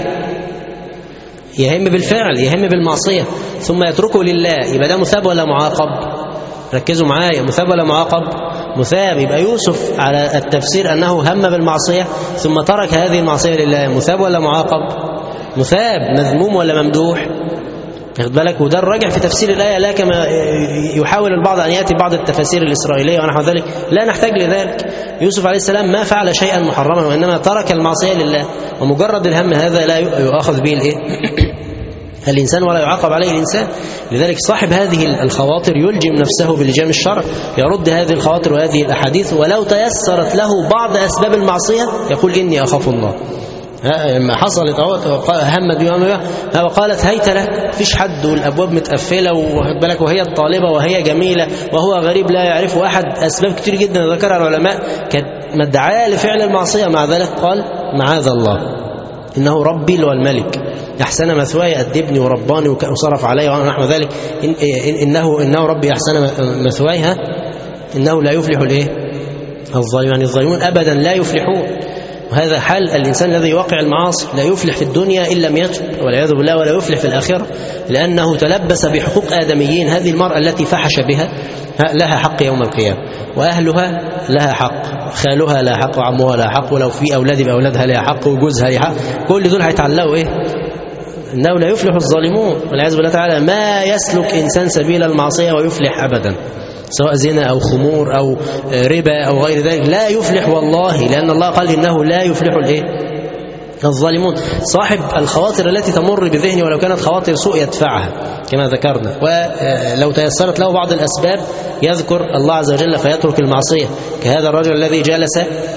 يهم بالفعل، يهم بالمعصية، ثم يتركه لله. يبقى ده مثاب ولا معاقب؟ ركزوا معايا، مثاب ولا معاقب؟ مثاب. يبقى يوسف على التفسير أنه هم بالمعصية ثم ترك هذه المعصية لله، مثاب ولا معاقب؟ مثاب. مذموم ولا ممدوح؟ واخد بالك. وده الراجع في تفسير الآية، لا كما يحاول البعض أن يأتي بعض التفاسير الإسرائيلية ونحو ذلك، لا نحتاج لذلك. يوسف عليه السلام ما فعل شيئا محرما، وإنما ترك المعصية لله، ومجرد الهم هذا لا يؤخذ به الإيه؟ الإنسان ولا يعاقب عليه الإنسان. لذلك صاحب هذه الخواطر يلجم نفسه بلجام الشرع، يرد هذه الخواطر وهذه الأحاديث، ولو تيسرت له بعض أسباب المعصية يقول إني أخاف الله. لما حصلت همت بها وقالت هيت لك، فيش حد والأبواب متقفلة واخد بالك، وهي الطالبة وهي جميلة وهو غريب لا يعرفه أحد، أسباب كتير جدا ذكرها العلماء كانت مدعاة لفعل المعصية. مع ذلك قال معاذ الله إنه ربي اللي هو الملك، أحسن مثواي أدبني ورباني وصرف علي ونحو ذلك، إن إنه إنه ربي أحسن مثواي، إنه لا يفلح الإيه؟ الظالمون. يعني الظالمون أبدا لا يفلحون. وهذا حال الإنسان الذي يوقع المعاصي، لا يفلح في الدنيا إن لم يتب والعياذ بالله، ولا يفلح في الآخرة، لأنه تلبس بحقوق آدميين. هذه المرأة التي فحش بها لها حق يوم القيامة، وأهلها لها حق، خالها لها حق، وعمها لها حق، ولو في أولاد بأولادها لها حق، وجوزها لها حق، كل دول هيتعلقوا إيه؟ إنه لا يفلح الظالمون والعياذ بالله تعالى. ما يسلك إنسان سبيل المعصية ويفلح أبدا، سواء زنا أو خمور أو ربا أو غير ذلك، لا يفلح والله، لأن الله قال إنه لا يفلح الإيه؟ الظالمون. صاحب الخواطر التي تمر بذهنه ولو كانت خواطر سوء يدفعها كما ذكرنا، ولو تيسرت له بعض الأسباب يذكر الله عز وجل فيترك المعصية، كهذا الرجل الذي جلس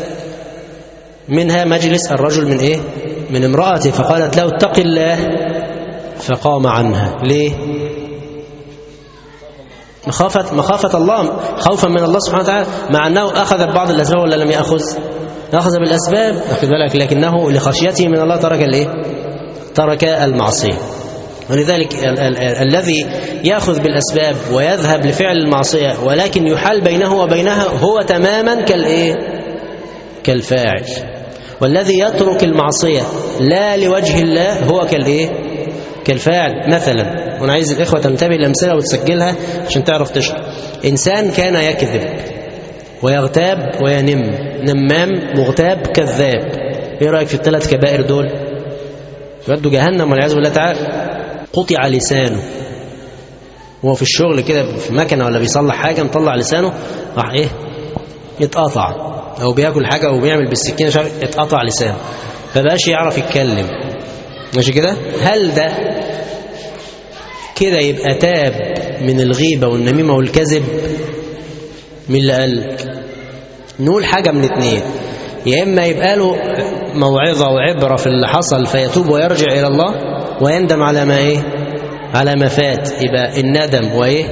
منها مجلس الرجل من إيه؟ من امرأته، فقالت له اتق الله فقام عنها. ليه؟ مخافة, مخافة الله، خوفا من الله سبحانه وتعالى، مع أنه أخذ بعض الأسباب ولا لم يأخذ؟ أخذ بالأسباب، أخذ بالك، لكنه لخشيته من الله ترك الإيه؟ ترك المعصية. ولذلك ال- ال- ال- الذي يأخذ بالأسباب ويذهب لفعل المعصية ولكن يحال بينه وبينها هو تماما كالإيه؟ كالفاعل. والذي يترك المعصية لا لوجه الله هو كالإيه؟ كالفاعل. مثلا، وانا عايز الإخوة تنتبه الأمثلة وتسجلها عشان تعرف تشرح. إنسان كان يكذب ويغتاب وينم، نمام مغتاب كذاب، ايه رأيك في الثلاث كبائر دول؟ يودوا جهنم والعياذ بالله تعالى. قطع لسانه وهو في الشغل كده في مكنة ولا بيصلح حاجة، مطلع لسانه راح ايه؟ يتقطع، او بياكل حاجة او بيعمل بالسكينة شغل يتقطع لسانه، فبقاش يعرف يتكلم، ماشي كده؟ هل ده كده يبقى تاب من الغيبة والنميمة والكذب؟ من اللي قال؟ نقول حاجة من اتنين، يا إما يبقى له موعظة وعبرة في اللي حصل فيتوب ويرجع إلى الله ويندم على ما إيه؟ على ما فات، يبقى الندم وإيه؟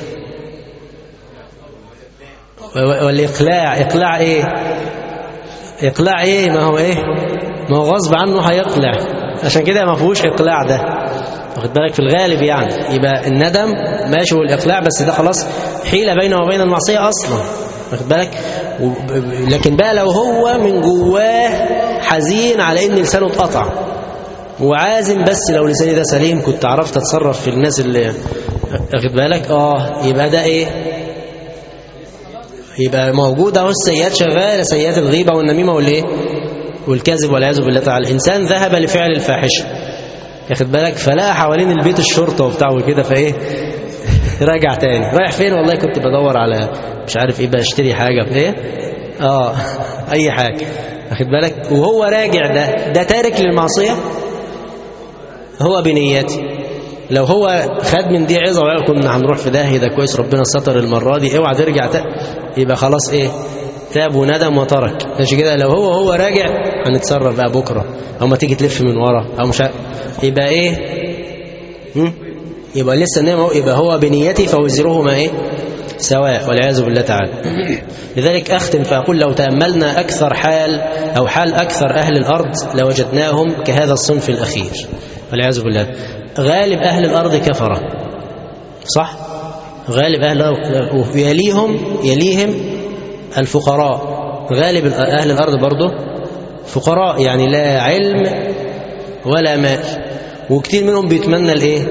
والإقلاع. إقلاع إيه؟ إقلاع إيه؟ ما هو إيه؟ ما هو غصب عنه هيقلع، عشان كده ما فيهوش إقلاع ده، واخد بالك، في الغالب يعني. يبقى الندم ماشي والإقلاع، بس ده خلاص حيلة بينه وبين المعصية أصلا، واخد بالك؟ لكن بقى لو هو من جواه حزين على ان لسانه اتقطع وعازم، بس لو لساني ده سليم كنت عرفت اتصرف في الناس اللي واخد بالك، اه يبقى ده ايه؟ يبقى موجود اهو السيئات شغاله، سيئات الغيبه والنميمه والايه؟ والكذب والعياذ بالله تعالى. الانسان ذهب لفعل الفاحشه واخد بالك، فلقى حوالين البيت الشرطه وبتاع وكده، فايه راجع تاني. رايح فين؟ والله كنت بدور على مش عارف ايه، بشتري حاجه في ايه، اه اي حاجه واخد بالك. وهو راجع ده ده تارك للمعصيه، هو بنيته. لو هو خد من دي عظه وقال كنا هنروح في داهيه، ده كويس ربنا ستر المره دي، اوعى ترجع تا... يبقى خلاص ايه، تاب وندم وترك. ماشي كده. لو هو هو راجع هنتصرف بقى بكره، او ما تيجي تلف من ورا او مش ع... يبقى ايه هم؟ يبقى لسه نعمه، يبقى هو بنيتي فوزرهما ايه سواء والعياذ بالله تعالى. لذلك أختم فأقول لو تأملنا أكثر حال أو حال أكثر أهل الأرض لوجدناهم كهذا الصنف الأخير والعياذ بالله. غالب أهل الأرض كفرة، صح؟ غالب أهل الأرض، يليهم يليهم الفقراء. غالب أهل الأرض برضه فقراء، يعني لا علم ولا مال، وكتير منهم بيتمنى الايه؟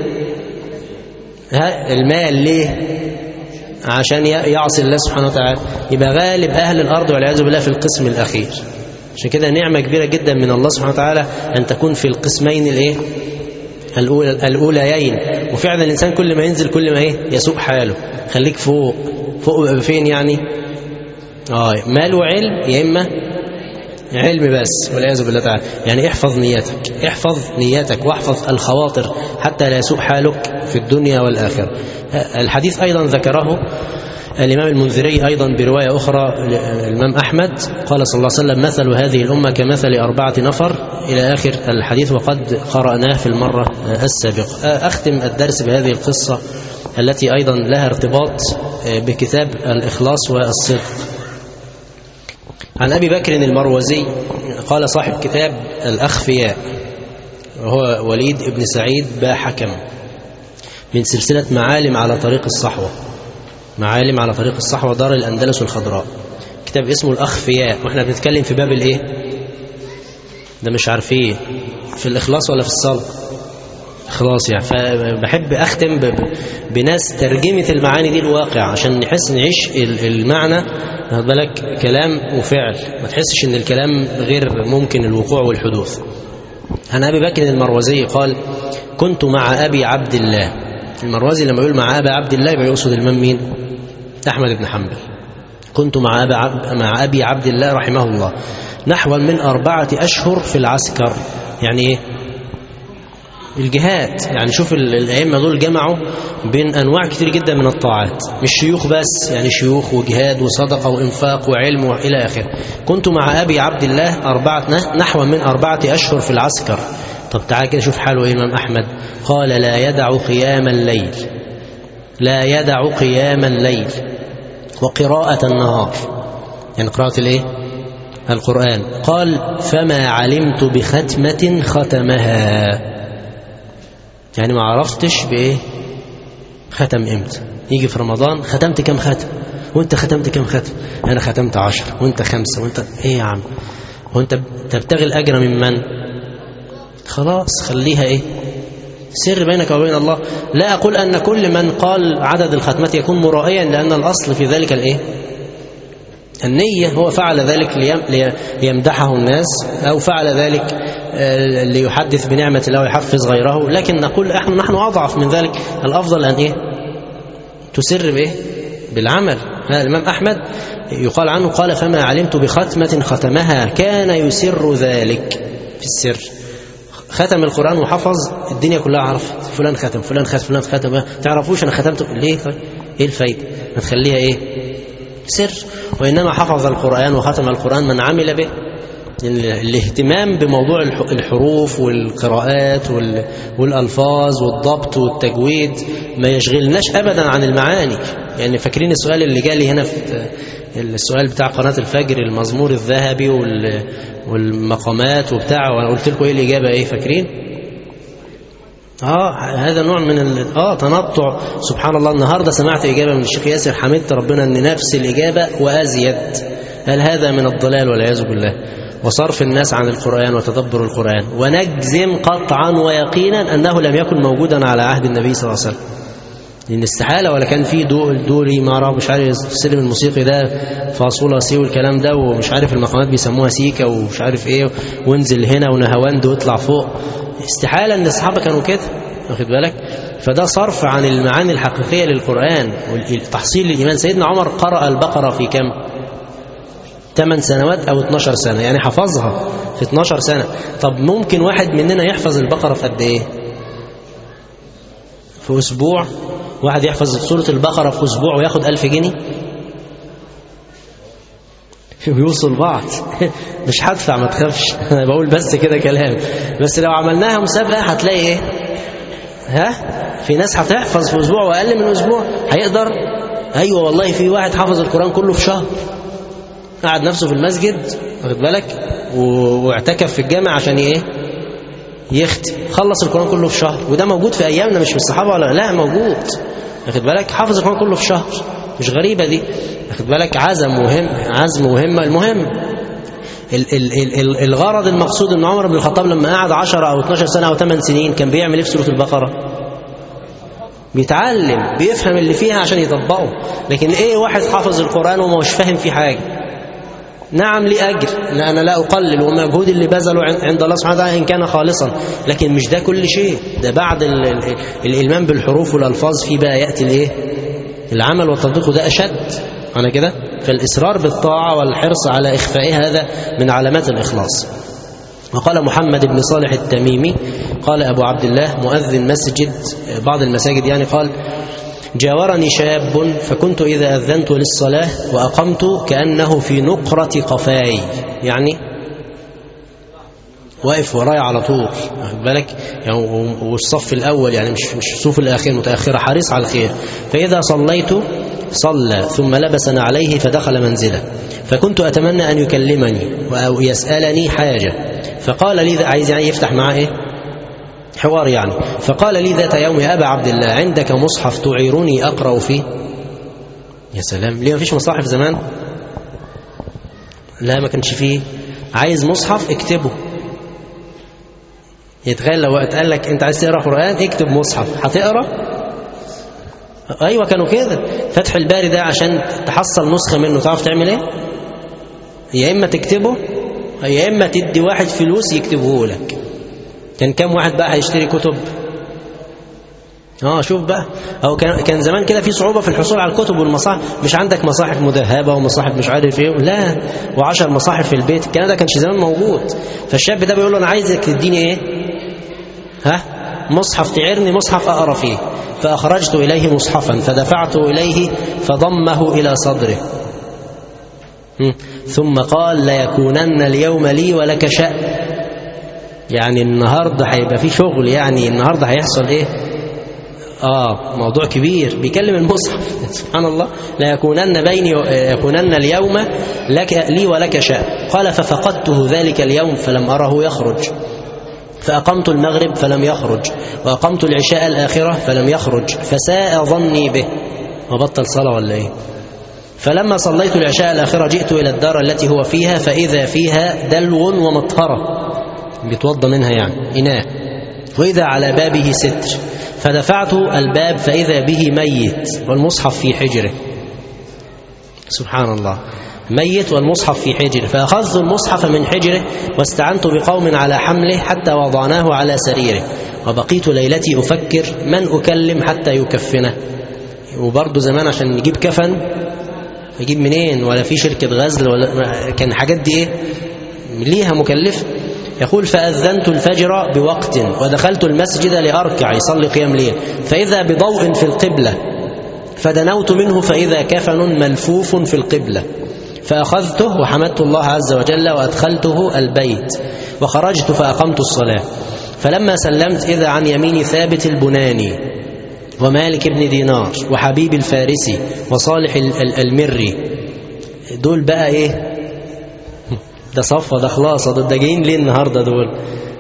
ها المال. ليه؟ عشان يعصي الله سبحانه وتعالى. يبقى غالب أهل الأرض والعياذ بالله في القسم الأخير. عشان كده نعمة كبيرة جدا من الله سبحانه وتعالى أن تكون في القسمين الايه؟ الأولى الأوليين. وفعلا الإنسان كل ما ينزل كل ما ايه؟ يسوء حاله. خليك فوق. فوق فين يعني؟ آه مال وعلم، يا إما علم بس والعياذ بالله تعالى. يعني احفظ نيتك، احفظ نيتك واحفظ الخواطر حتى لا يسوء حالك في الدنيا والآخرة. الحديث أيضا ذكره الإمام المنذري أيضا برواية أخرى الإمام أحمد، قال صلى الله عليه وسلم مثل هذه الأمة كمثل أربعة نفر إلى آخر الحديث، وقد قرأناه في المرة السابقة. أختم الدرس بهذه القصة التي أيضا لها ارتباط بكتاب الإخلاص والصدق. عن أبي بكر المروزي قال صاحب كتاب الأخفياء، وهو وليد بن سعيد با حكم، من سلسلة معالم على طريق الصحوة، معالم على طريق الصحوة دار الأندلس الخضراء، كتاب اسمه الأخفياء. وإحنا بنتكلم في باب الإيه ده؟ مش عارفين في الإخلاص ولا في الصلاة؟ خلاص يعني. فبحب أختم بناس ترجمة المعاني دي الواقع عشان نحس نعيش المعنى، هذا بالك كلام وفعل، ما تحسش ان الكلام غير ممكن الوقوع والحدوث. عن أبي بكر المروزي قال كنت مع أبي عبد الله. المروزي لما يقول مع أبي عبد الله يبقى يقصد الإمام مين؟ أحمد بن حنبل. كنت مع أبي عبد, مع أبي عبد الله رحمه الله نحو من أربعة أشهر في العسكر. يعني إيه؟ الجهاد. يعني شوف الأئمة دول جمعوا بين أنواع كتير جدا من الطاعات، مش شيوخ بس، يعني شيوخ وجهاد وصدقة وإنفاق وعلم وإلى آخره. كنت مع أبي عبد الله أربعة نحو من أربعة أشهر في العسكر. طب تعال كده شوف حاله إيه الإمام أحمد. قال لا يدع قيام الليل، لا يدع قيام الليل وقراءة النهار، يعني قراءة الإيه؟ القرآن. قال فما علمت بختمة ختمها، يعني ما عرفتش بإيه ختم إمتى. يجي في رمضان ختمت كم ختم، وانت ختمت كم ختم؟ أنا ختمت عشر وانت خمسة وانت إيه يا عم؟ وانت تبتغي الأجر من من؟ خلاص خليها إيه سر بينك وبين الله. لا أقول أن كل من قال عدد الختمات يكون مرائيا، لأن الأصل في ذلك الإيه النية. هو فعل ذلك ليمدحه الناس، أو فعل ذلك ليحدث بنعمة الله ويحفز غيره. لكن نقول احنا نحن أضعف من ذلك. الأفضل أن إيه تسر بإيه بالعمل. الإمام أحمد يقال عنه قال فما علمت بختمة ختمها، كان يسر ذلك في السر. ختم القرآن وحفظ الدنيا كلها عرفت فلان ختم فلان ختم فلان ختم، تعرفوش أنا ختمت ليه؟ إيه الفايدة؟ نخليها إيه سر. وإنما حفظ القرآن وختم القرآن من عمل به. يعني الاهتمام بموضوع الحروف والقراءات والألفاظ والضبط والتجويد ما يشغلناش أبدا عن المعاني. يعني فاكرين السؤال اللي جالي هنا في السؤال بتاع قناة الفجر، المزمور الذهبي والمقامات وبتاع، وأنا قلت لكم إيه الإجابة؟ إيه فاكرين؟ اه هذا نوع من ال... اه تنطع. سبحان الله، النهارده سمعت اجابه من الشيخ ياسر، حمدت ربنا ان نفس الاجابه وازيد. هل هذا من الضلال والعياذ بالله وصرف الناس عن القرآن وتدبر القرآن؟ ونجزم قطعا ويقينا أنه لم يكن موجودا على عهد النبي صلى الله عليه وسلم، لأن استحالة. ولا كان في دوري ما مش عارف السلم الموسيقي ده فاصولة سي والكلام ده، ومش عارف المقامات بيسموها سيكا ومش عارف ايه، وانزل هنا ونهواند واطلع فوق. استحالة ان الصحابة كانوا كده، واخد بالك؟ فده صرف عن المعاني الحقيقية للقرآن والتحصيل للإيمان. سيدنا عمر قرأ البقرة في كم؟ ثمان سنوات أو اتناشر سنة، يعني حفظها في اتناشر سنة. طب ممكن واحد مننا يحفظ البقرة في قد ايه؟ في أسبوع؟ واحد يحفظ سورة البقرة في أسبوع وياخد ألف جنيه؟ بيوصل بعض. مش هدفع ما تخافش. أنا بقول بس كده كلام. بس لو عملناها مسابقة هتلاقي ايه؟ ها؟ في ناس هتحفظ في أسبوع وأقل من أسبوع. هيقدر؟ أيوة والله، في واحد حفظ القرآن كله في شهر، قعد نفسه في المسجد، واخد بالك، واعتكف في الجامع عشان ايه؟ يختم. خلص القرآن كله في شهر. وده موجود في أيامنا، مش في الصحابة ولا لا، موجود، واخد بالك، حافظ القرآن كله في شهر. مش غريبة دي، واخد بالك. عزم مهم، عزم مهمة. المهم ال ال ال الغرض المقصود ان عمر بن الخطاب لما قعد عشرة أو اتناشر سنة أو ثمان سنين كان بيعمل ايه في سورة البقرة؟ بيتعلم، بيفهم اللي فيها عشان يطبقه. لكن ايه واحد حافظ القرآن وما مش فاهم فيه حاجة؟ نعم لي أجر، لا أنا لا أقلل، ومجهود اللي بذله عند الله سبحانه وتعالى إن كان خالصا، لكن مش ده كل شيء. ده بعد ال ال الإلمام بالحروف والألفاظ في بقى يأتي الإيه؟ العمل والتطبيق، وده أشد. أنا كده فالإصرار بالطاعة والحرص على إخفاء هذا من علامات الإخلاص. وقال محمد بن صالح التميمي، قال أبو عبد الله مؤذن مسجد بعض المساجد يعني، قال: جاورني شاب فكنت إذا أذنت للصلاة وأقمت كأنه في نقرة قفاي، يعني واقف ورايا على طول، واخد بالك، يعني والصف الأول يعني مش مش الصف الأخير متأخرة، حريص على الخير. فإذا صليت صلى ثم لبس عليه فدخل منزله، فكنت أتمنى أن يكلمني أو يسألني حاجة، فقال لي، عايز يعني يفتح معاه إيه؟ حوار يعني. فقال لي ذات يوم: يا أبا عبد الله، عندك مصحف تعيرني أقرأ فيه؟ يا سلام، ليه ما فيش مصاحف زمان؟ لا ما كانش فيه. عايز مصحف اكتبه. يتخيل لو اتقال لك انت عايز تقرأ قرآن اكتب مصحف، هتقرأ؟ ايوه كانوا كده. فتح الباري ده عشان تحصل نسخة منه تعرف تعمل ايه؟ يا اما تكتبه يا اما تدي واحد فلوس يكتبه لك. كان كم واحد بقى هيشتري كتب؟ اه شوف بقى، او كان كان زمان كده في صعوبة في الحصول على الكتب والمصاحف. مش عندك مصاحف مذهبة ومصاحف مش عارف ايه، لا، وعشر مصاحف في البيت. الكلام ده كانش زمان موجود. فالشاب ده بيقول له: انا عايزك تديني ايه؟ ها؟ مصحف تعيرني، مصحف اقرا فيه. فاخرجت اليه مصحفا فدفعته اليه فضمه الى صدره، ثم قال: ليكونن اليوم لي ولك شأن. يعني النهارده هيبقى في شغل، يعني النهارده هيحصل ايه؟ اه موضوع كبير. بيكلم المصحف. سبحان الله. لا يكونن بيني يكونن اليوم لك لي ولك شأن. قال: ففقدته ذلك اليوم فلم أره يخرج، فأقمت المغرب فلم يخرج، وأقمت العشاء الآخرة فلم يخرج، فساء ظني به. وبطل صلاة ولا ايه؟ فلما صليت العشاء الآخرة جئت إلى الدار التي هو فيها، فإذا فيها دلو ومطهرة، بيتوضى منها يعني إناء، وإذا على بابه ستر، فدفعت الباب فإذا به ميت والمصحف في حجره. سبحان الله، ميت والمصحف في حجره. فأخذت المصحف من حجره واستعنت بقوم على حمله حتى وضعناه على سريره، وبقيت ليلتي أفكر من أكلم حتى يكفنه. وبرضه زمان عشان نجيب كفن نجيب منين؟ ولا في شركة غزل ولا كان حاجات دي ايه ليها مكلفة. يقول: فأذنت الفجر بوقت ودخلت المسجد لأركع يصلي قيام ليل، فإذا بضوء في القبلة فدنوت منه فإذا كفن ملفوف في القبلة، فأخذته وحمدت الله عز وجل وأدخلته البيت، وخرجت فأقمت الصلاة. فلما سلمت إذا عن يميني ثابت البناني ومالك بن دينار وحبيب الفارسي وصالح المري. دول بقى إيه؟ ده صفة، ده خلاصة، ده جايين ليه النهاردة دول؟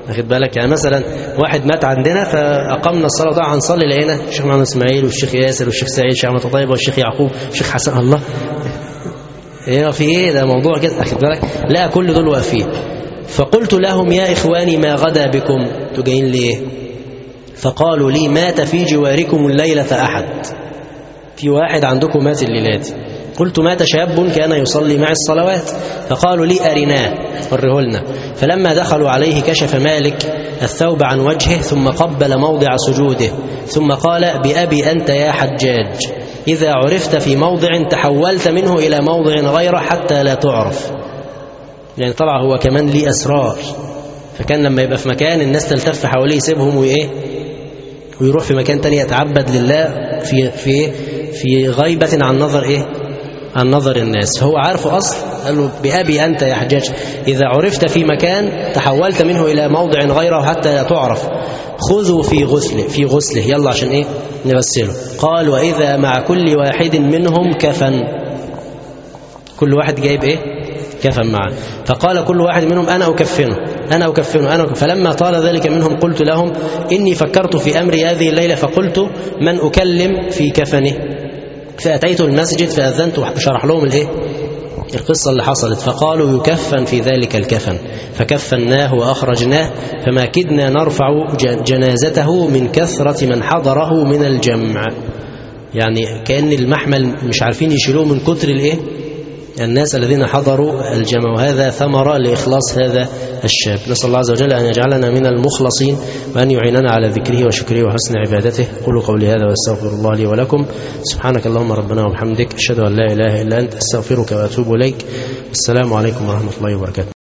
واخد بالك؟ يعني مثلا واحد مات عندنا فأقمنا الصلاة وطبعا هنصلي لقينا الشيخ محمد إسماعيل والشيخ ياسر والشيخ سعيد والشيخ أحمد طيب والشيخ يعقوب والشيخ حسن. الله ايه في ايه ده موضوع كده، واخد بالك؟ لا كل دول واقفين. فقلت لهم يا إخواني ما غدا بكم، انتوا جايين ليه؟ فقالوا لي مات في جواركم الليلة أحد، في واحد عندكم مات الليلة. قلت مات شاب كان يصلي مع الصلوات. فقالوا لي أرناه، وريه لنا. فلما دخلوا عليه كشف مالك الثوب عن وجهه ثم قبل موضع سجوده ثم قال بأبي أنت يا حجاج إذا عرفت في موضع تحولت منه إلى موضع غيره حتى لا تعرف. يعني طبعا هو كمان ليه أسرار، فكان لما يبقى في مكان الناس تلتف حواليه يسيبهم وإيه ويروح في مكان تاني يتعبد لله في في في غيبة عن نظر إيه عن نظر الناس. فهو عارفه أصل، قال له بأبي أنت يا حجاج إذا عرفت في مكان تحولت منه إلى موضع غيره حتى لا تعرف خذوا في غسله في غسله يلا عشان إيه نغسله. قال وإذا مع كل واحد منهم كفن، كل واحد جايب إيه كفن معه. فقال كل واحد منهم أنا أكفنه أنا أكفنه أنا أكفنه. فلما طال ذلك منهم قلت لهم إني فكرت في أمر هذه الليلة فقلت من أكلم في كفنه. فأتيت المسجد فأذنت وشرح لهم الايه القصة اللي حصلت. فقالوا يكفن في ذلك الكفن، فكفناه وأخرجناه فما كدنا نرفع جنازته من كثرة من حضره من الجمع. يعني كأن المحمل مش عارفين يشيلوه من كتر الايه الناس الذين حضروا الجمع. وهذا ثمرة لإخلاص هذا الشاب. نسأل الله عز وجل أن يجعلنا من المخلصين وأن يعيننا على ذكره وشكره وحسن عبادته. قولوا قولي هذا واستغفر الله لي ولكم. سبحانك اللهم ربنا وبحمدك أشهد أن لا إله إلا أنت أستغفرك وأتوب إليك. السلام عليكم ورحمة الله وبركاته.